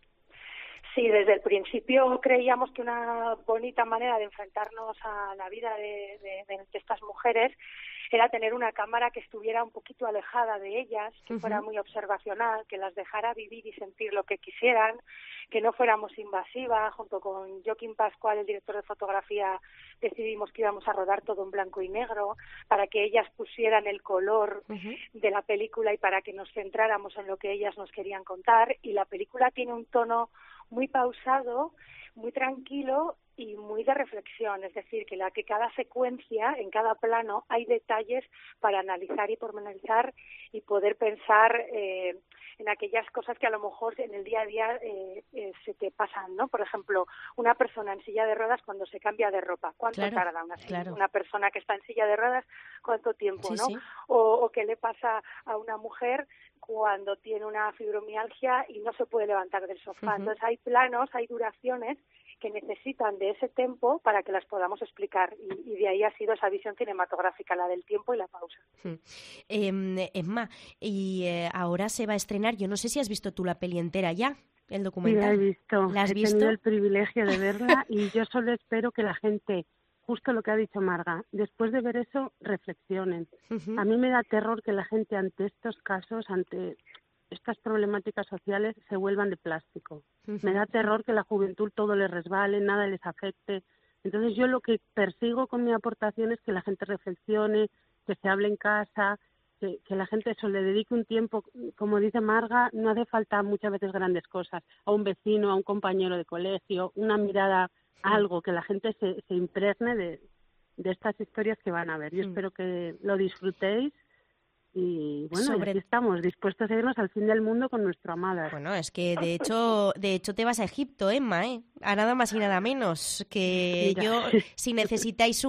Sí, desde el principio creíamos que una bonita manera de enfrentarnos a la vida de estas mujeres era tener una cámara que estuviera un poquito alejada de ellas, que fuera muy observacional, que las dejara vivir y sentir lo que quisieran, que no fuéramos invasiva. Junto con Joaquín Pascual, el director de fotografía, decidimos que íbamos a rodar todo en blanco y negro para que ellas pusieran el color de la película y para que nos centráramos en lo que ellas nos querían contar. Y la película tiene un tono muy pausado, muy tranquilo y muy de reflexión, es decir, que cada secuencia, en cada plano, hay detalles para analizar y pormenorizar y poder pensar en aquellas cosas que a lo mejor en el día a día se te pasan, ¿no? Por ejemplo, una persona en silla de ruedas cuando se cambia de ropa, ¿cuánto tarda una persona que está en silla de ruedas? ¿Cuánto tiempo, no? Sí. O qué le pasa a una mujer cuando tiene una fibromialgia y no se puede levantar del sofá. Entonces hay planos, hay duraciones que necesitan de ese tiempo para que las podamos explicar, y de ahí ha sido esa visión cinematográfica, la del tiempo y la pausa. Emma, y ahora se va a estrenar, yo no sé si has visto tú la peli entera ya, el documental. Sí, la he visto. ¿La has visto? He tenido el privilegio de verla y yo solo espero que la gente, justo lo que ha dicho Marga, después de ver eso, reflexionen. A mí me da terror que la gente ante estos casos, ante estas problemáticas sociales, se vuelvan de plástico. Me da terror que la juventud todo les resbale, nada les afecte. Entonces yo lo que persigo con mi aportación es que la gente reflexione, que se hable en casa, que la gente eso le dedique un tiempo. Como dice Marga, no hace falta muchas veces grandes cosas. A un vecino, a un compañero de colegio, una mirada, algo, que la gente se impregne de estas historias que van a ver. Yo espero que lo disfrutéis. Y bueno, aquí estamos, dispuestos a irnos al fin del mundo con nuestro amada. Bueno, es que de hecho te vas a Egipto, Emma, a nada más y nada menos. Que Mira. Yo, si necesitáis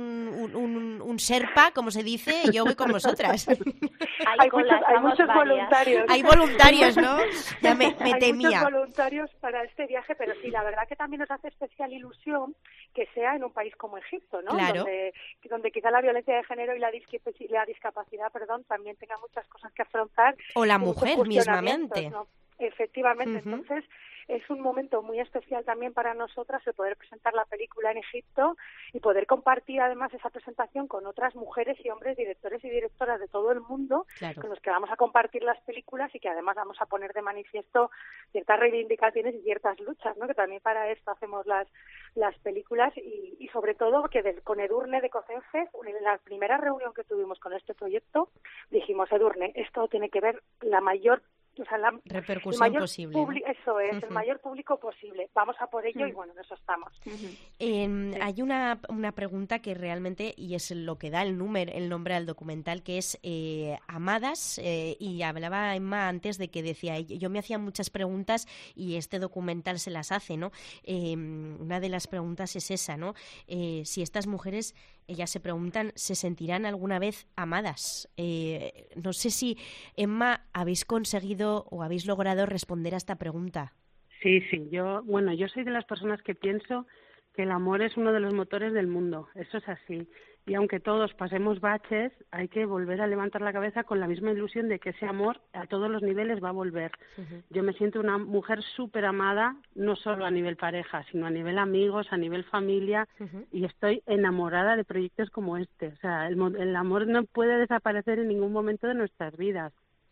un Sherpa, como se dice, yo voy con vosotras. Hay muchos voluntarios. Hay voluntarios, ¿no? Ya me temía. Hay muchos voluntarios para este viaje, pero sí, la verdad que también nos hace especial ilusión que sea en un país como Egipto, ¿no? Claro. Donde quizá la violencia de género y la discapacidad, también tenga muchas cosas que afrontar. O la mujer mismamente. ¿no? Efectivamente. Entonces, es un momento muy especial también para nosotras el poder presentar la película en Egipto y poder compartir además esa presentación con otras mujeres y hombres, directores y directoras de todo el mundo, claro, con los que vamos a compartir las películas y que además vamos a poner de manifiesto ciertas reivindicaciones y ciertas luchas, ¿no? Que también para esto hacemos las películas y sobre todo que con Edurne de COCENFE, en la primera reunión que tuvimos con este proyecto, dijimos, Edurne, esto tiene que ver la mayor repercusión posible, ¿no? Eso es, el mayor público posible. Vamos a por ello y bueno, en eso estamos. Hay una pregunta que realmente, y es lo que da el nombre al documental, que es Amadas, y hablaba Emma antes de que decía, yo me hacía muchas preguntas y este documental se las hace, ¿no? Una de las preguntas es esa, ¿no? Si estas mujeres, ellas se preguntan, ¿se sentirán alguna vez amadas? No sé si, Emma, habéis conseguido o habéis logrado responder a esta pregunta. Sí, yo soy de las personas que pienso que el amor es uno de los motores del mundo, eso es así. Y aunque todos pasemos baches, hay que volver a levantar la cabeza con la misma ilusión de que ese amor a todos los niveles va a volver. Yo me siento una mujer súper amada, no solo a nivel pareja, sino a nivel amigos, a nivel familia, y estoy enamorada de proyectos como este. O sea, el amor no puede desaparecer en ningún momento de nuestras vidas.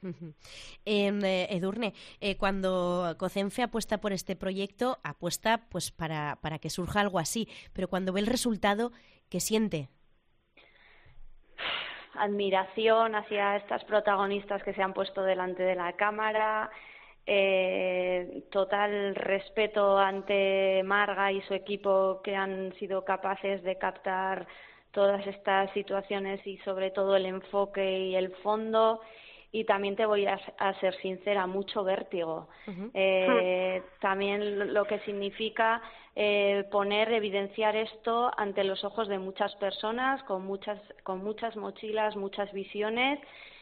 Edurne, cuando COCENFE apuesta por este proyecto, apuesta pues para que surja algo así, pero cuando ve el resultado, ¿qué siente? Admiración hacia estas protagonistas que se han puesto delante de la cámara, total respeto ante Marga y su equipo, que han sido capaces de captar todas estas situaciones y sobre todo el enfoque y el fondo. Y también te voy a ser sincera, mucho vértigo. También lo que significa evidenciar esto ante los ojos de muchas personas, con muchas mochilas, muchas visiones,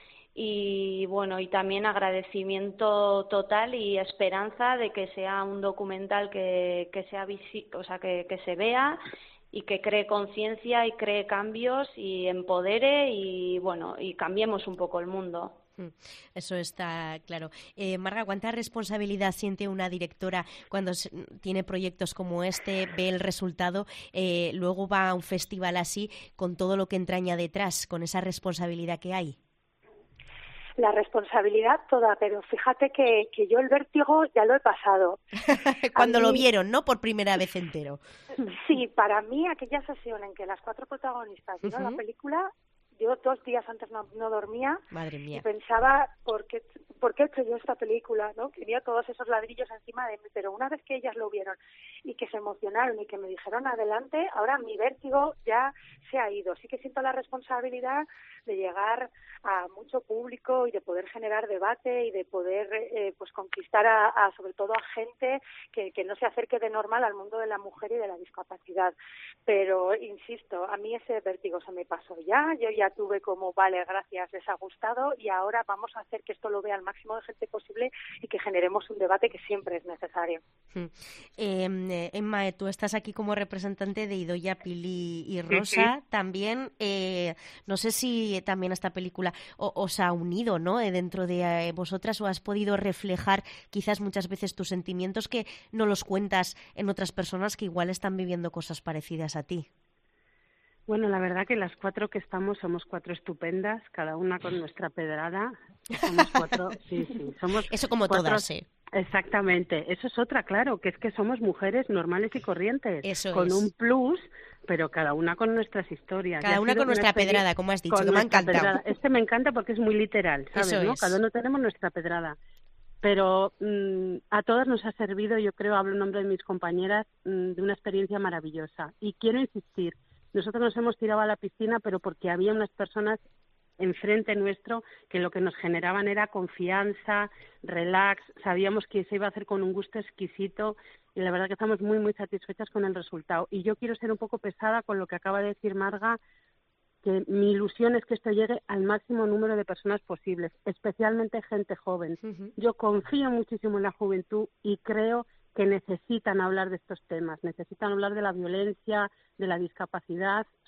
y bueno, y también agradecimiento total y esperanza de que sea un documental que sea que se vea y que cree conciencia y cree cambios y empodere y bueno, y cambiemos un poco el mundo. Eso está claro. Marga, ¿cuánta responsabilidad siente una directora cuando tiene proyectos como este, ve el resultado, luego va a un festival así, con todo lo que entraña detrás, con esa responsabilidad que hay? La responsabilidad toda, pero fíjate que yo el vértigo ya lo he pasado. Cuando lo vieron, ¿no? Por primera vez entero. Sí, para mí aquella sesión en que las 4 protagonistas vieron la película, yo 2 días antes no dormía. Madre mía. Y pensaba, ¿por qué he hecho yo esta película? ¿No? Tenía todos esos ladrillos encima de mí, pero una vez que ellas lo vieron y que se emocionaron y que me dijeron adelante, ahora mi vértigo ya se ha ido. Sí que siento la responsabilidad de llegar a mucho público y de poder generar debate y de poder pues conquistar sobre todo a gente que no se acerque de normal al mundo de la mujer y de la discapacidad. Pero, insisto, a mí ese vértigo se me pasó ya. Yo ya tuve como, vale, gracias, les ha gustado y ahora vamos a hacer que esto lo vea el máximo de gente posible y que generemos un debate que siempre es necesario. Emma, tú estás aquí como representante de Idoia, Pili y Rosa también. No sé si también esta película os ha unido, ¿no? Dentro de vosotras, o has podido reflejar quizás muchas veces tus sentimientos que no los cuentas en otras personas que igual están viviendo cosas parecidas a ti. Bueno, la verdad que las 4 que estamos somos 4 estupendas, cada una con nuestra pedrada. Somos 4, sí, somos eso como 4, todas, sí. Exactamente, eso es otra, claro, que es que somos mujeres normales y corrientes, eso con es. Un plus, pero cada una con nuestras historias. Cada una con nuestra pedrada, como has dicho, que me ha encantado. Pedrada. Este me encanta porque es muy literal, ¿sabes? Eso ¿no? es. Cada uno tenemos nuestra pedrada. Pero a todas nos ha servido, yo creo, hablo en nombre de mis compañeras, de una experiencia maravillosa. Y quiero insistir, nosotros nos hemos tirado a la piscina, pero porque había unas personas enfrente nuestro que lo que nos generaban era confianza, relax, sabíamos que se iba a hacer con un gusto exquisito y la verdad que estamos muy, muy satisfechas con el resultado. Y yo quiero ser un poco pesada con lo que acaba de decir Marga, que mi ilusión es que esto llegue al máximo número de personas posibles, especialmente gente joven. Yo confío muchísimo en la juventud y creo que necesitan hablar de estos temas, necesitan hablar de la violencia, de la discapacidad. O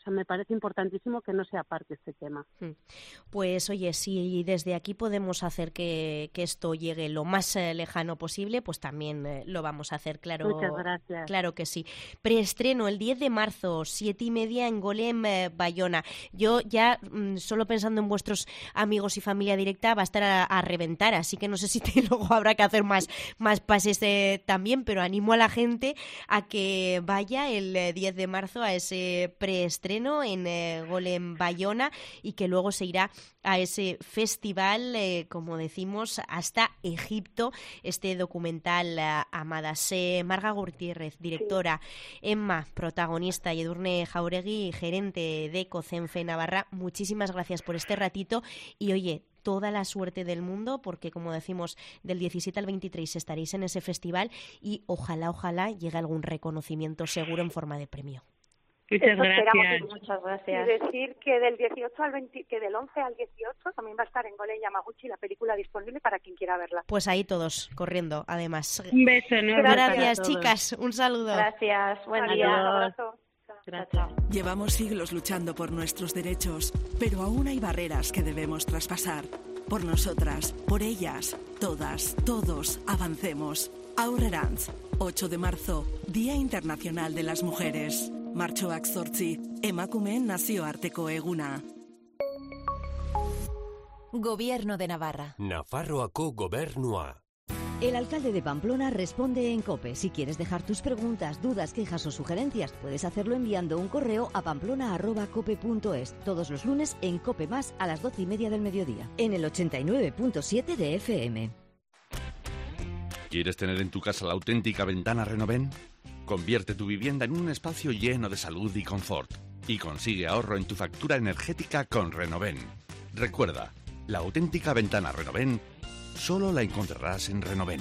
sea, me parece importantísimo que no se aparte este tema. Pues oye, si desde aquí podemos hacer que esto llegue lo más lejano posible, pues también lo vamos a hacer, claro. Muchas gracias. Claro que sí. Preestreno el 10 de marzo, 7:30 en Golem, Bayona. Yo ya, solo pensando en vuestros amigos y familia directa, va a estar a reventar, así que no sé si luego habrá que hacer más pases también, pero animo a la gente a que vaya el 10 de marzo a ese preestreno en Golem, Bayona, y que luego se irá a ese festival, como decimos, hasta Egipto, este documental Amadas. Marga Gutiérrez, directora, Emma, protagonista, y Edurne Jauregui, gerente de COCENFE Navarra, muchísimas gracias por este ratito y oye, toda la suerte del mundo, porque como decimos, del 17 al 23 estaréis en ese festival y ojalá llegue algún reconocimiento seguro en forma de premio. Muchas gracias. Muchas gracias. Y decir que del 18 al 20, que del 11 al 18 también va a estar en Golem Yamaguchi la película disponible para quien quiera verla. Pues ahí todos corriendo, además. Un beso enorme. Gracias, chicas. Un saludo. Gracias. Buen Adiós. día. Abrazo. Gracias. Llevamos siglos luchando por nuestros derechos, pero aún hay barreras que debemos traspasar. Por nosotras, por ellas, todas, todos, avancemos. Aurrerantz, 8 de marzo, Día Internacional de las Mujeres. Martxoak 8, emakumeen nazioarteko eguna. Gobierno de Navarra. Nafarroako Gobernua. El alcalde de Pamplona responde en COPE. Si quieres dejar tus preguntas, dudas, quejas o sugerencias, puedes hacerlo enviando un correo a pamplona@cope.es. Todos los lunes en COPE Más a las 12:30 del mediodía. En el 89.7 de FM. ¿Quieres tener en tu casa la auténtica ventana Renoven? Convierte tu vivienda en un espacio lleno de salud y confort. Y consigue ahorro en tu factura energética con Renoven. Recuerda, la auténtica ventana Renoven solo la encontrarás en Renoven.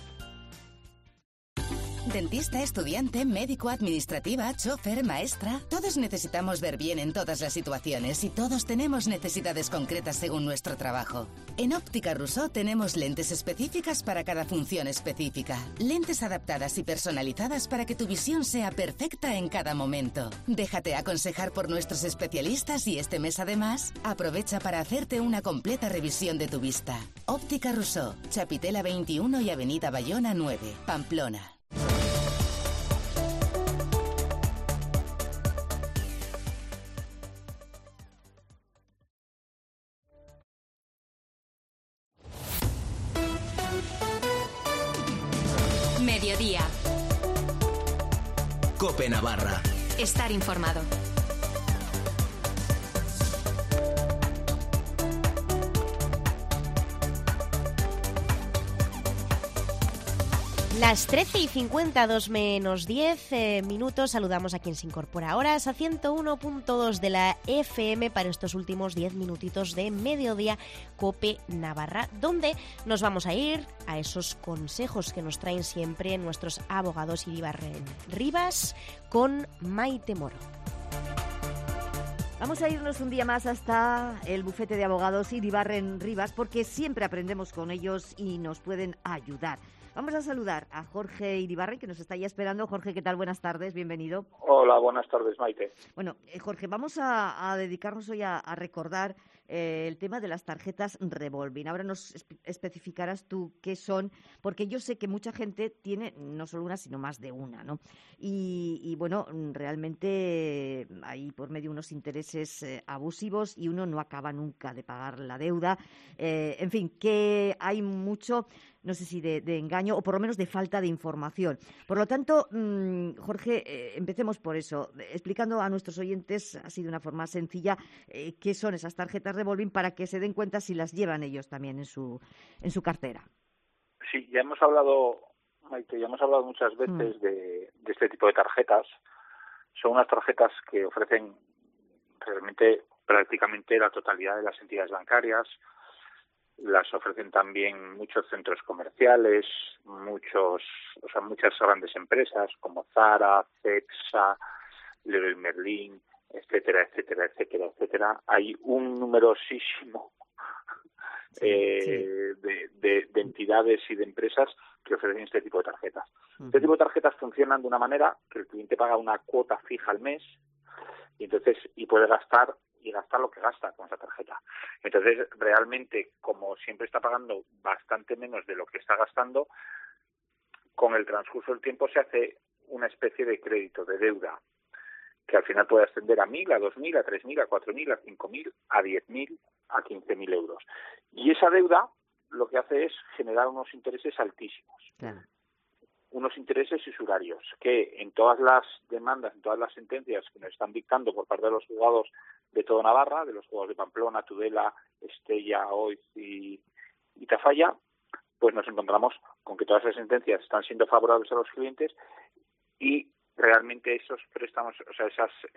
Dentista, estudiante, médico, administrativa, chofer, maestra. Todos necesitamos ver bien en todas las situaciones y todos tenemos necesidades concretas según nuestro trabajo. En Óptica Rousseau tenemos lentes específicas para cada función específica. Lentes adaptadas y personalizadas para que tu visión sea perfecta en cada momento. Déjate aconsejar por nuestros especialistas y este mes además aprovecha para hacerte una completa revisión de tu vista. Óptica Rousseau, Chapitela 21 y Avenida Bayona 9, Pamplona. Mediodía. COPE Navarra. Estar informado. Las 13:52 menos 10 minutos. Saludamos a quien se incorpora ahora. Es a 101.2 de la FM para estos últimos 10 minutitos de mediodía COPE Navarra, donde nos vamos a ir a esos consejos que nos traen siempre nuestros abogados Iribarren Rivas con Maite Moro. Vamos a irnos un día más hasta el bufete de abogados Iribarren Rivas porque siempre aprendemos con ellos y nos pueden ayudar. Vamos a saludar a Jorge Iribarren, que nos está ya esperando. Jorge, ¿qué tal? Buenas tardes, bienvenido. Hola, buenas tardes, Maite. Bueno, Jorge, vamos a dedicarnos hoy a recordar el tema de las tarjetas revolving. Ahora nos especificarás tú qué son, porque yo sé que mucha gente tiene no solo una, sino más de una, ¿no? Y bueno, realmente hay por medio unos intereses abusivos y uno no acaba nunca de pagar la deuda. En fin, que hay mucho, no sé si de engaño o por lo menos de falta de información. Por lo tanto, Jorge, empecemos por eso, explicando a nuestros oyentes así de una forma sencilla qué son esas tarjetas revolving para que se den cuenta si las llevan ellos también en su cartera. Sí, ya hemos hablado, Maite, muchas veces de este tipo de tarjetas. Son unas tarjetas que ofrecen realmente prácticamente la totalidad de las entidades bancarias. Las ofrecen también muchos centros comerciales, muchas grandes empresas como Zara, Cepsa, Leroy Merlin, etcétera, etcétera, etcétera, etcétera. Hay un numerosísimo de entidades y de empresas que ofrecen este tipo de tarjetas. Este tipo de tarjetas funcionan de una manera que el cliente paga una cuota fija al mes y puede gastar lo que gasta con esa tarjeta. Entonces, realmente, como siempre está pagando bastante menos de lo que está gastando, con el transcurso del tiempo se hace una especie de crédito, de deuda, que al final puede ascender a 1.000, a 2.000, a 3.000, a 4.000, a 5.000, a 10.000, a 15.000 euros. Y esa deuda lo que hace es generar unos intereses altísimos. Claro. Unos intereses usurarios que en todas las demandas, en todas las sentencias que nos están dictando por parte de los juzgados de toda Navarra, de los juzgados de Pamplona, Tudela, Estella, Oiz y Tafalla, pues nos encontramos con que todas esas sentencias están siendo favorables a los clientes y realmente esos préstamos, o sea,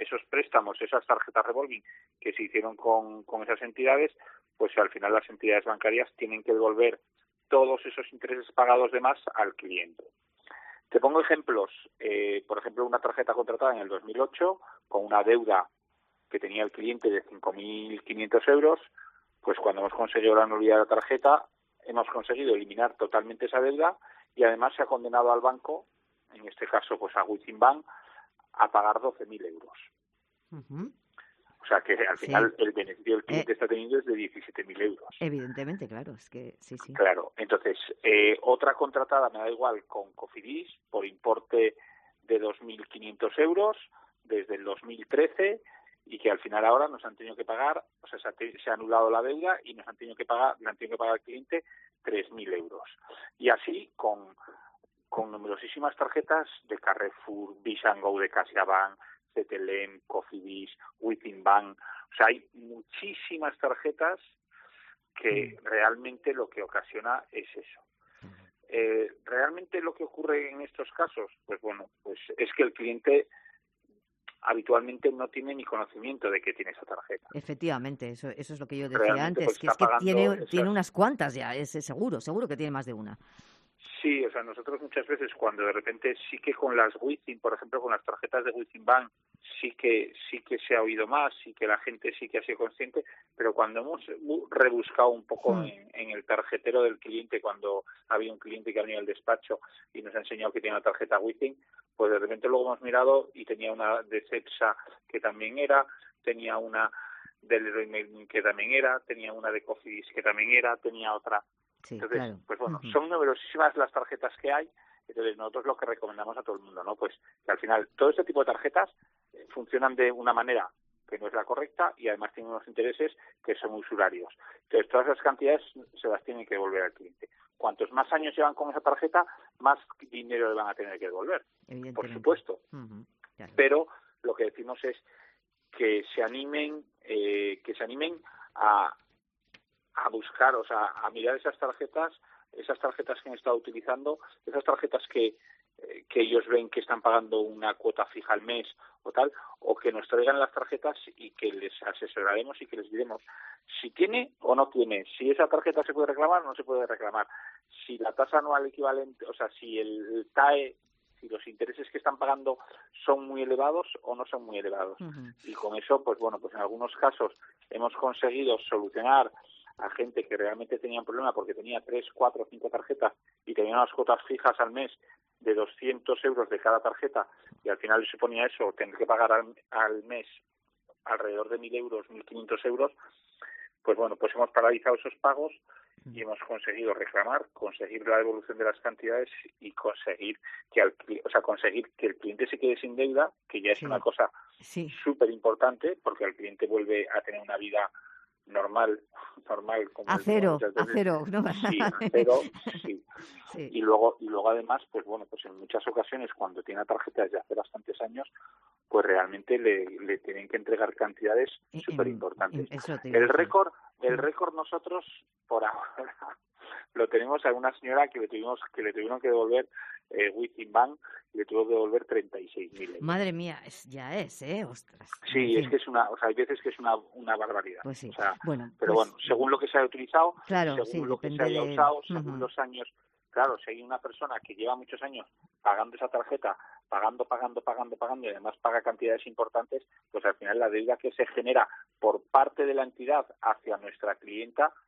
esas tarjetas revolving que se hicieron con esas entidades, pues al final las entidades bancarias tienen que devolver todos esos intereses pagados de más al cliente. Te pongo ejemplos. Por ejemplo, una tarjeta contratada en el 2008 con una deuda que tenía el cliente de 5.500 euros, pues cuando hemos conseguido la nulidad de la tarjeta, hemos conseguido eliminar totalmente esa deuda y además se ha condenado al banco, en este caso pues a Wizinbank, a pagar 12.000 euros. Uh-huh. O sea que al final el beneficio del cliente está teniendo es de 17.000 euros. Evidentemente, claro, es que sí. Claro, entonces, otra contratada, me da igual, con Cofidis, por importe de 2.500 euros desde el 2013 y que al final ahora nos han tenido que pagar, o sea, se ha anulado la deuda y le han tenido que pagar al cliente 3.000 euros. Y así con numerosísimas tarjetas de Carrefour, Visa & Go de CaixaBank, CTLM, Cofidis, Wizinbank. O sea, hay muchísimas tarjetas que realmente lo que ocasiona es eso. Realmente lo que ocurre en estos casos, pues bueno, pues es que el cliente habitualmente no tiene ni conocimiento de que tiene esa tarjeta. Efectivamente, eso es lo que yo decía realmente, antes, pues, que es que tiene unas cuantas ya, es seguro que tiene más de una. Sí, o sea, nosotros muchas veces cuando de repente sí que con las Wizin, por ejemplo, con las tarjetas de Wizinbank, sí que se ha oído más, sí que la gente sí que ha sido consciente, pero cuando hemos rebuscado un poco en el tarjetero del cliente, cuando había un cliente que ha venido al despacho y nos ha enseñado que tiene una tarjeta Wizin, pues de repente luego hemos mirado y tenía una de Cepsa que también era, tenía una del Leroy Merlin que también era, tenía una de Cofidis que también era, tenía otra. Sí, entonces, claro. pues bueno, son numerosísimas las tarjetas que hay, entonces nosotros lo que recomendamos a todo el mundo, ¿no? Pues que al final todo este tipo de tarjetas funcionan de una manera que no es la correcta y además tienen unos intereses que son usurarios. Entonces todas esas cantidades se las tienen que devolver al cliente. Cuantos más años llevan con esa tarjeta, más dinero le van a tener que devolver, por supuesto. Claro. Pero lo que decimos es que se animen a buscar, o sea, a mirar esas tarjetas que han estado utilizando, esas tarjetas que ellos ven que están pagando una cuota fija al mes o tal, o que nos traigan las tarjetas y que les asesoraremos y que les diremos si tiene o no tiene, si esa tarjeta se puede reclamar o no se puede reclamar, si la tasa anual equivalente, o sea, si el TAE, si los intereses que están pagando son muy elevados o no son muy elevados. Y con eso, pues bueno, pues en algunos casos hemos conseguido solucionar a gente que realmente tenía un problema porque tenía 3, 4, 5 tarjetas y tenía unas cuotas fijas al mes de 200 euros de cada tarjeta y al final le suponía eso, tener que pagar al mes alrededor de 1.000 euros, 1.500 euros, pues bueno, pues hemos paralizado esos pagos y hemos conseguido reclamar, conseguir la devolución de las cantidades y conseguir que el cliente se quede sin deuda, que ya es una cosa súper importante porque el cliente vuelve a tener una vida normal como a cero, ¿no? Sí, a cero, sí. Y luego además, pues bueno, pues en muchas ocasiones cuando tiene tarjetas de hace bastantes años, pues realmente le tienen que entregar cantidades súper importantes. El récord nosotros por ahora lo tenemos a una señora que le tuvieron que devolver Wizinbank y le tuvo que devolver 36.000 euros. Madre mía, ostras. Sí, es que hay veces que es una barbaridad. Pues sí. O sea, bueno, pero pues, bueno, según lo que se haya utilizado, claro, según lo que se haya usado, según los años. Claro, si hay una persona que lleva muchos años pagando esa tarjeta, pagando y además paga cantidades importantes, pues al final la deuda que se genera por parte de la entidad hacia nuestra clienta,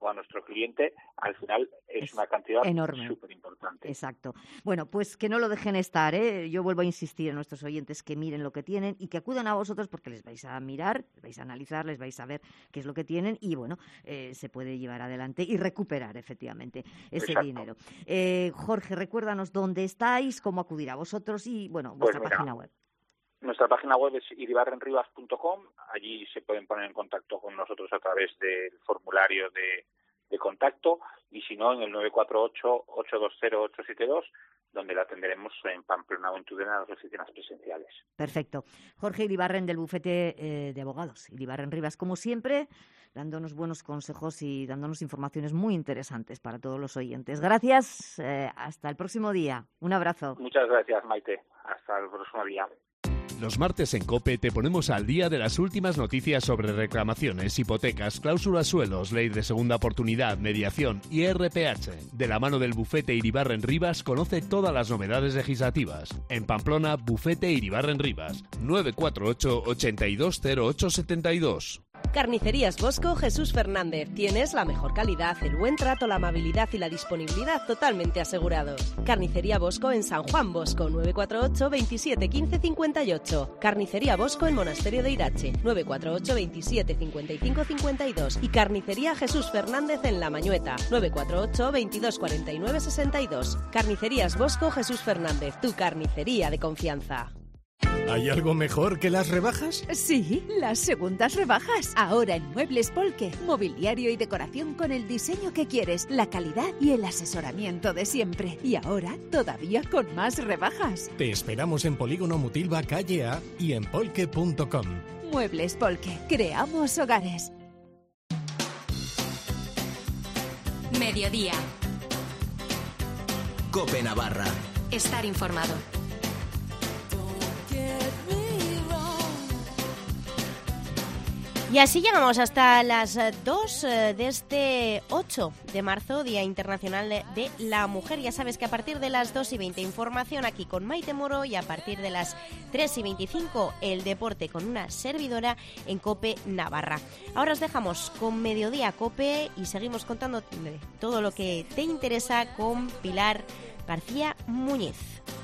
o a nuestro cliente, al final es una cantidad enorme, súper importante. Exacto. Bueno, pues que no lo dejen estar, ¿eh? Yo vuelvo a insistir a nuestros oyentes que miren lo que tienen y que acudan a vosotros porque les vais a mirar, les vais a analizar, les vais a ver qué es lo que tienen y, bueno, se puede llevar adelante y recuperar, efectivamente, ese dinero. Jorge, recuérdanos dónde estáis, cómo acudir a vosotros y, bueno, vuestra página web. Nuestra página web es iribarrenribas.com. Allí se pueden poner en contacto con nosotros a través del formulario de contacto y si no en el 948-820-872, donde la atenderemos en Pamplona o en Tudela, en las oficinas presenciales. Perfecto. Jorge Iribarren, del bufete de abogados Iribarren Ribas, como siempre, dándonos buenos consejos y dándonos informaciones muy interesantes para todos los oyentes. Gracias. Hasta el próximo día. Un abrazo. Muchas gracias, Maite. Hasta el próximo día. Los martes en COPE te ponemos al día de las últimas noticias sobre reclamaciones, hipotecas, cláusulas suelos, ley de segunda oportunidad, mediación y RPH. De la mano del bufete Iribarren Ribas conoce todas las novedades legislativas. En Pamplona, bufete Iribarren Ribas, 948 820872. Carnicerías Bosco Jesús Fernández. Tienes la mejor calidad, el buen trato, la amabilidad y la disponibilidad totalmente asegurado. Carnicería Bosco en San Juan Bosco, 948 27 15 58. Carnicería Bosco en Monasterio de Irache, 948 27 55 52. Y Carnicería Jesús Fernández en La Mañueta, 948 22 49 62. Carnicerías Bosco Jesús Fernández, tu carnicería de confianza. ¿Hay algo mejor que las rebajas? Sí, las segundas rebajas. Ahora en Muebles Polke, mobiliario y decoración con el diseño que quieres, la calidad y el asesoramiento de siempre. Y ahora todavía con más rebajas. Te esperamos en Polígono Mutilva, calle A y en polke.com. Muebles Polke, creamos hogares. Mediodía. COPE Navarra. Estar informado. Y así llegamos hasta las 2 de este 8 de marzo, Día Internacional de la Mujer. Ya sabes que a partir de las 2:20 información aquí con Maite Moro y a partir de las 3:25 el deporte con una servidora en COPE Navarra. Ahora os dejamos con Mediodía COPE y seguimos contando todo lo que te interesa con Pilar García Muñiz.